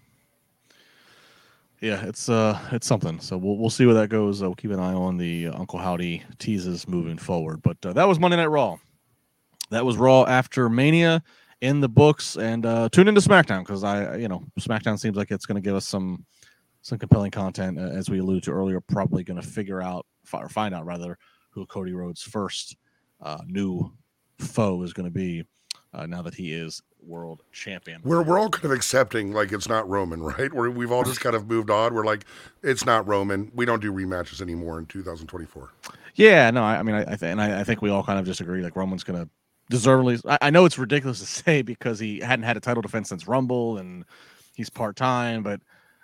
Yeah, it's something. So we'll see where that goes. We'll keep an eye on the Uncle Howdy teases moving forward. But that was Monday Night Raw. That was Raw after Mania in the books, and tune into SmackDown because SmackDown seems like it's going to give us some compelling content, as we alluded to earlier. Probably going to find out rather who Cody Rhodes' first new foe is going to be now that he is world champion. We're all kind of accepting like it's not Roman, right? We've all just kind of moved on. We're like, it's not Roman. We don't do rematches anymore in 2024. Yeah, no, I think we all kind of just agree like Roman's going to deservedly. I know it's ridiculous to say because he hadn't had a title defense since Rumble and he's part-time, but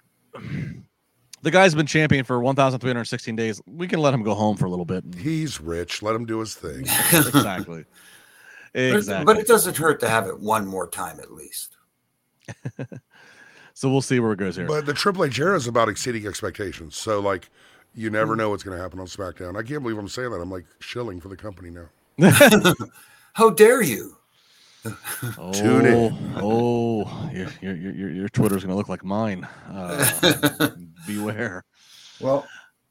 the guy's been champion for 1,316 days. We can let him go home for a little bit. He's rich. Let him do his thing. Exactly. But it doesn't hurt to have it one more time at least. So we'll see where it goes here. But the Triple H era is about exceeding expectations. So, like, you never know what's going to happen on SmackDown. I can't believe I'm saying that. I'm like shilling for the company now. How dare you? Tune in. Your Twitter's going to look like mine. Beware. Well,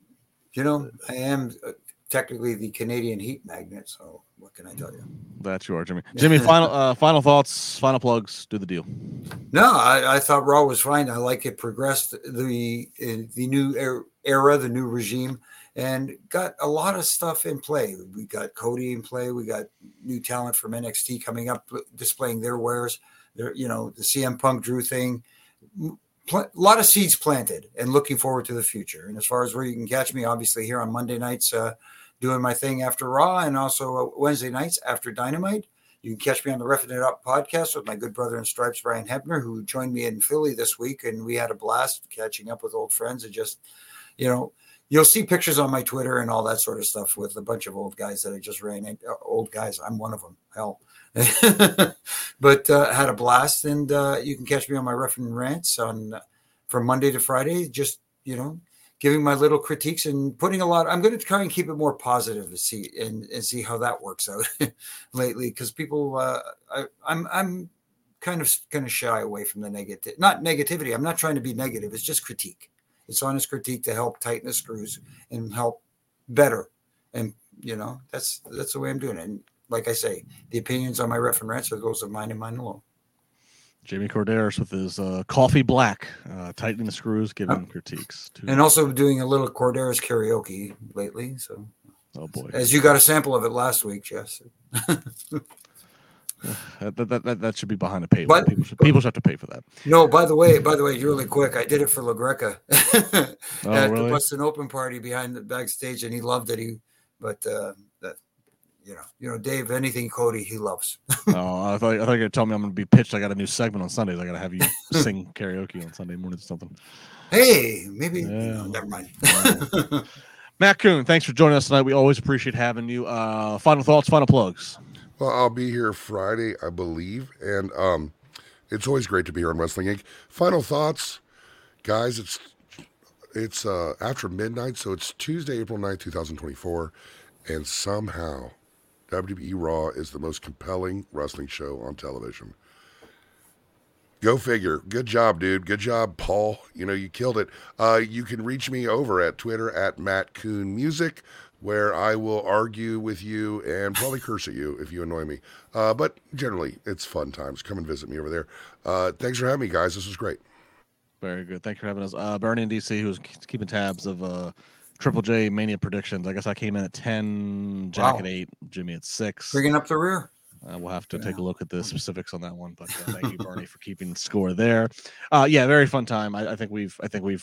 I am technically the Canadian heat magnet, so what can I tell you? That you are, Jimmy. Jimmy, final thoughts, final plugs. Do the deal. No, I thought Raw was fine. I like it progressed the new era, the new regime, and got a lot of stuff in play. We got Cody in play. We got new talent from NXT coming up, displaying their wares. The CM Punk Drew thing. A lot of seeds planted, and looking forward to the future. And as far as where you can catch me, obviously here on Monday nights, doing my thing after Raw, and also Wednesday nights after Dynamite. You can catch me on the Reffing It Up podcast with my good brother in stripes, Brian Hebner, who joined me in Philly this week, and we had a blast catching up with old friends and just, you you'll see pictures on my Twitter and all that sort of stuff with a bunch of old guys that I just ran. Old guys, I'm one of them. Hell, but had a blast, and you can catch me on my Ruffin Rants from Monday to Friday. Just giving my little critiques and putting a lot. I'm going to try and keep it more positive to see and see how that works out lately, because people, I'm kind of shy away from the not negativity. I'm not trying to be negative. It's just critique. It's honest critique to help tighten the screws and help better. And, that's the way I'm doing it. And like I say, the opinions on my Ruffin Rants are those of mine and mine alone. Jamie Corderas with his coffee black, tightening the screws, giving critiques. And also doing a little Corderas karaoke lately. So, oh boy, as you got a sample of it last week, Jess. That should be behind a paywall. People should have to pay for that. No, by the way, really quick, I did it for La Greca at really? the Bustin' Open party behind the backstage, and he loved it. But Dave, anything Cody, he loves. Oh, I thought you were gonna tell me I'm gonna be pitched. I got a new segment on Sundays. I gotta have you sing karaoke on Sunday mornings or something. Hey, maybe. Yeah. Never mind. Matt Kuhn, thanks for joining us tonight. We always appreciate having you. Final thoughts, final plugs. Well, I'll be here Friday, I believe, and it's always great to be here on Wrestling Inc. Final thoughts, guys. It's after midnight, so it's Tuesday, April 9th, 2024, and somehow WWE Raw is the most compelling wrestling show on television. Go figure. Good job, dude. Good job, Paul. You killed it. You can reach me over at Twitter at Matt Kuhn Music, where I will argue with you and probably curse at you if you annoy me. But generally, it's fun times. Come and visit me over there. Thanks for having me, guys. This was great. Very good. Thanks for having us. Bernie in DC, who's keeping tabs of Triple J Mania predictions. I guess I came in at 10, Jack at 8, Jimmy at 6. Bringing up the rear. We'll have to take a look at the specifics on that one. But thank you, Bernie, for keeping score there. Very fun time. I think we've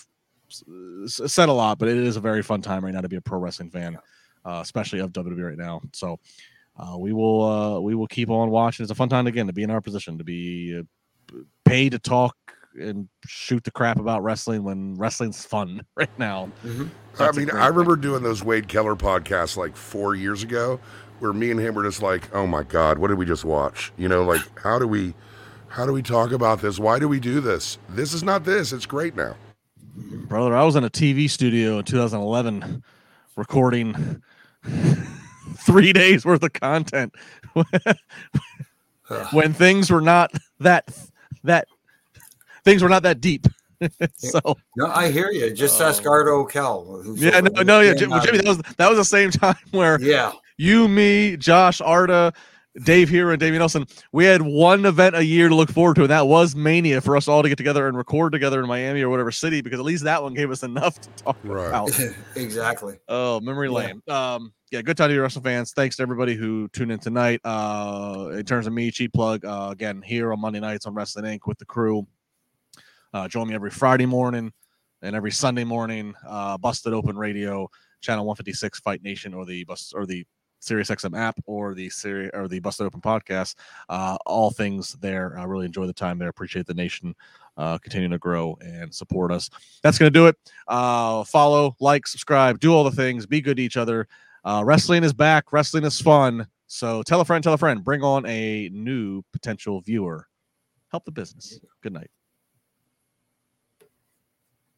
said a lot, but it is a very fun time right now to be a pro wrestling fan, especially of WWE right now. So we will keep on watching. It's a fun time again to be in our position, to be paid to talk and shoot the crap about wrestling when wrestling's fun right now. Mm-hmm. I remember doing those Wade Keller podcasts like 4 years ago, where me and him were just like, "Oh my God, what did we just watch?" How do we talk about this? Why do we do this? This is not this. It's great now. Brother, I was in a TV studio in 2011 recording 3 days worth of content when things were not that deep. So no, I hear you. Just ask Ardo Cal. Jimmy, that was the same time where you, me, Josh, Arda, Dave here, and Davey Nelson, we had one event a year to look forward to, and that was Mania, for us all to get together and record together in Miami or whatever city, because at least that one gave us enough to talk about. Exactly. Oh, memory lane. Good time to you, wrestling fans. Thanks to everybody who tuned in tonight. In terms of me, cheap plug, again, here on Monday nights on Wrestling Inc. with the crew. Join me every Friday morning and every Sunday morning. Busted Open Radio, channel 156, Fight Nation, or the SiriusXM app, or the Busted Open podcast. All things there. I really enjoy the time there. Appreciate the nation continuing to grow and support us. That's going to do it. Follow, like, subscribe, do all the things. Be good to each other. Wrestling is back. Wrestling is fun. So tell a friend. Bring on a new potential viewer. Help the business. Good night.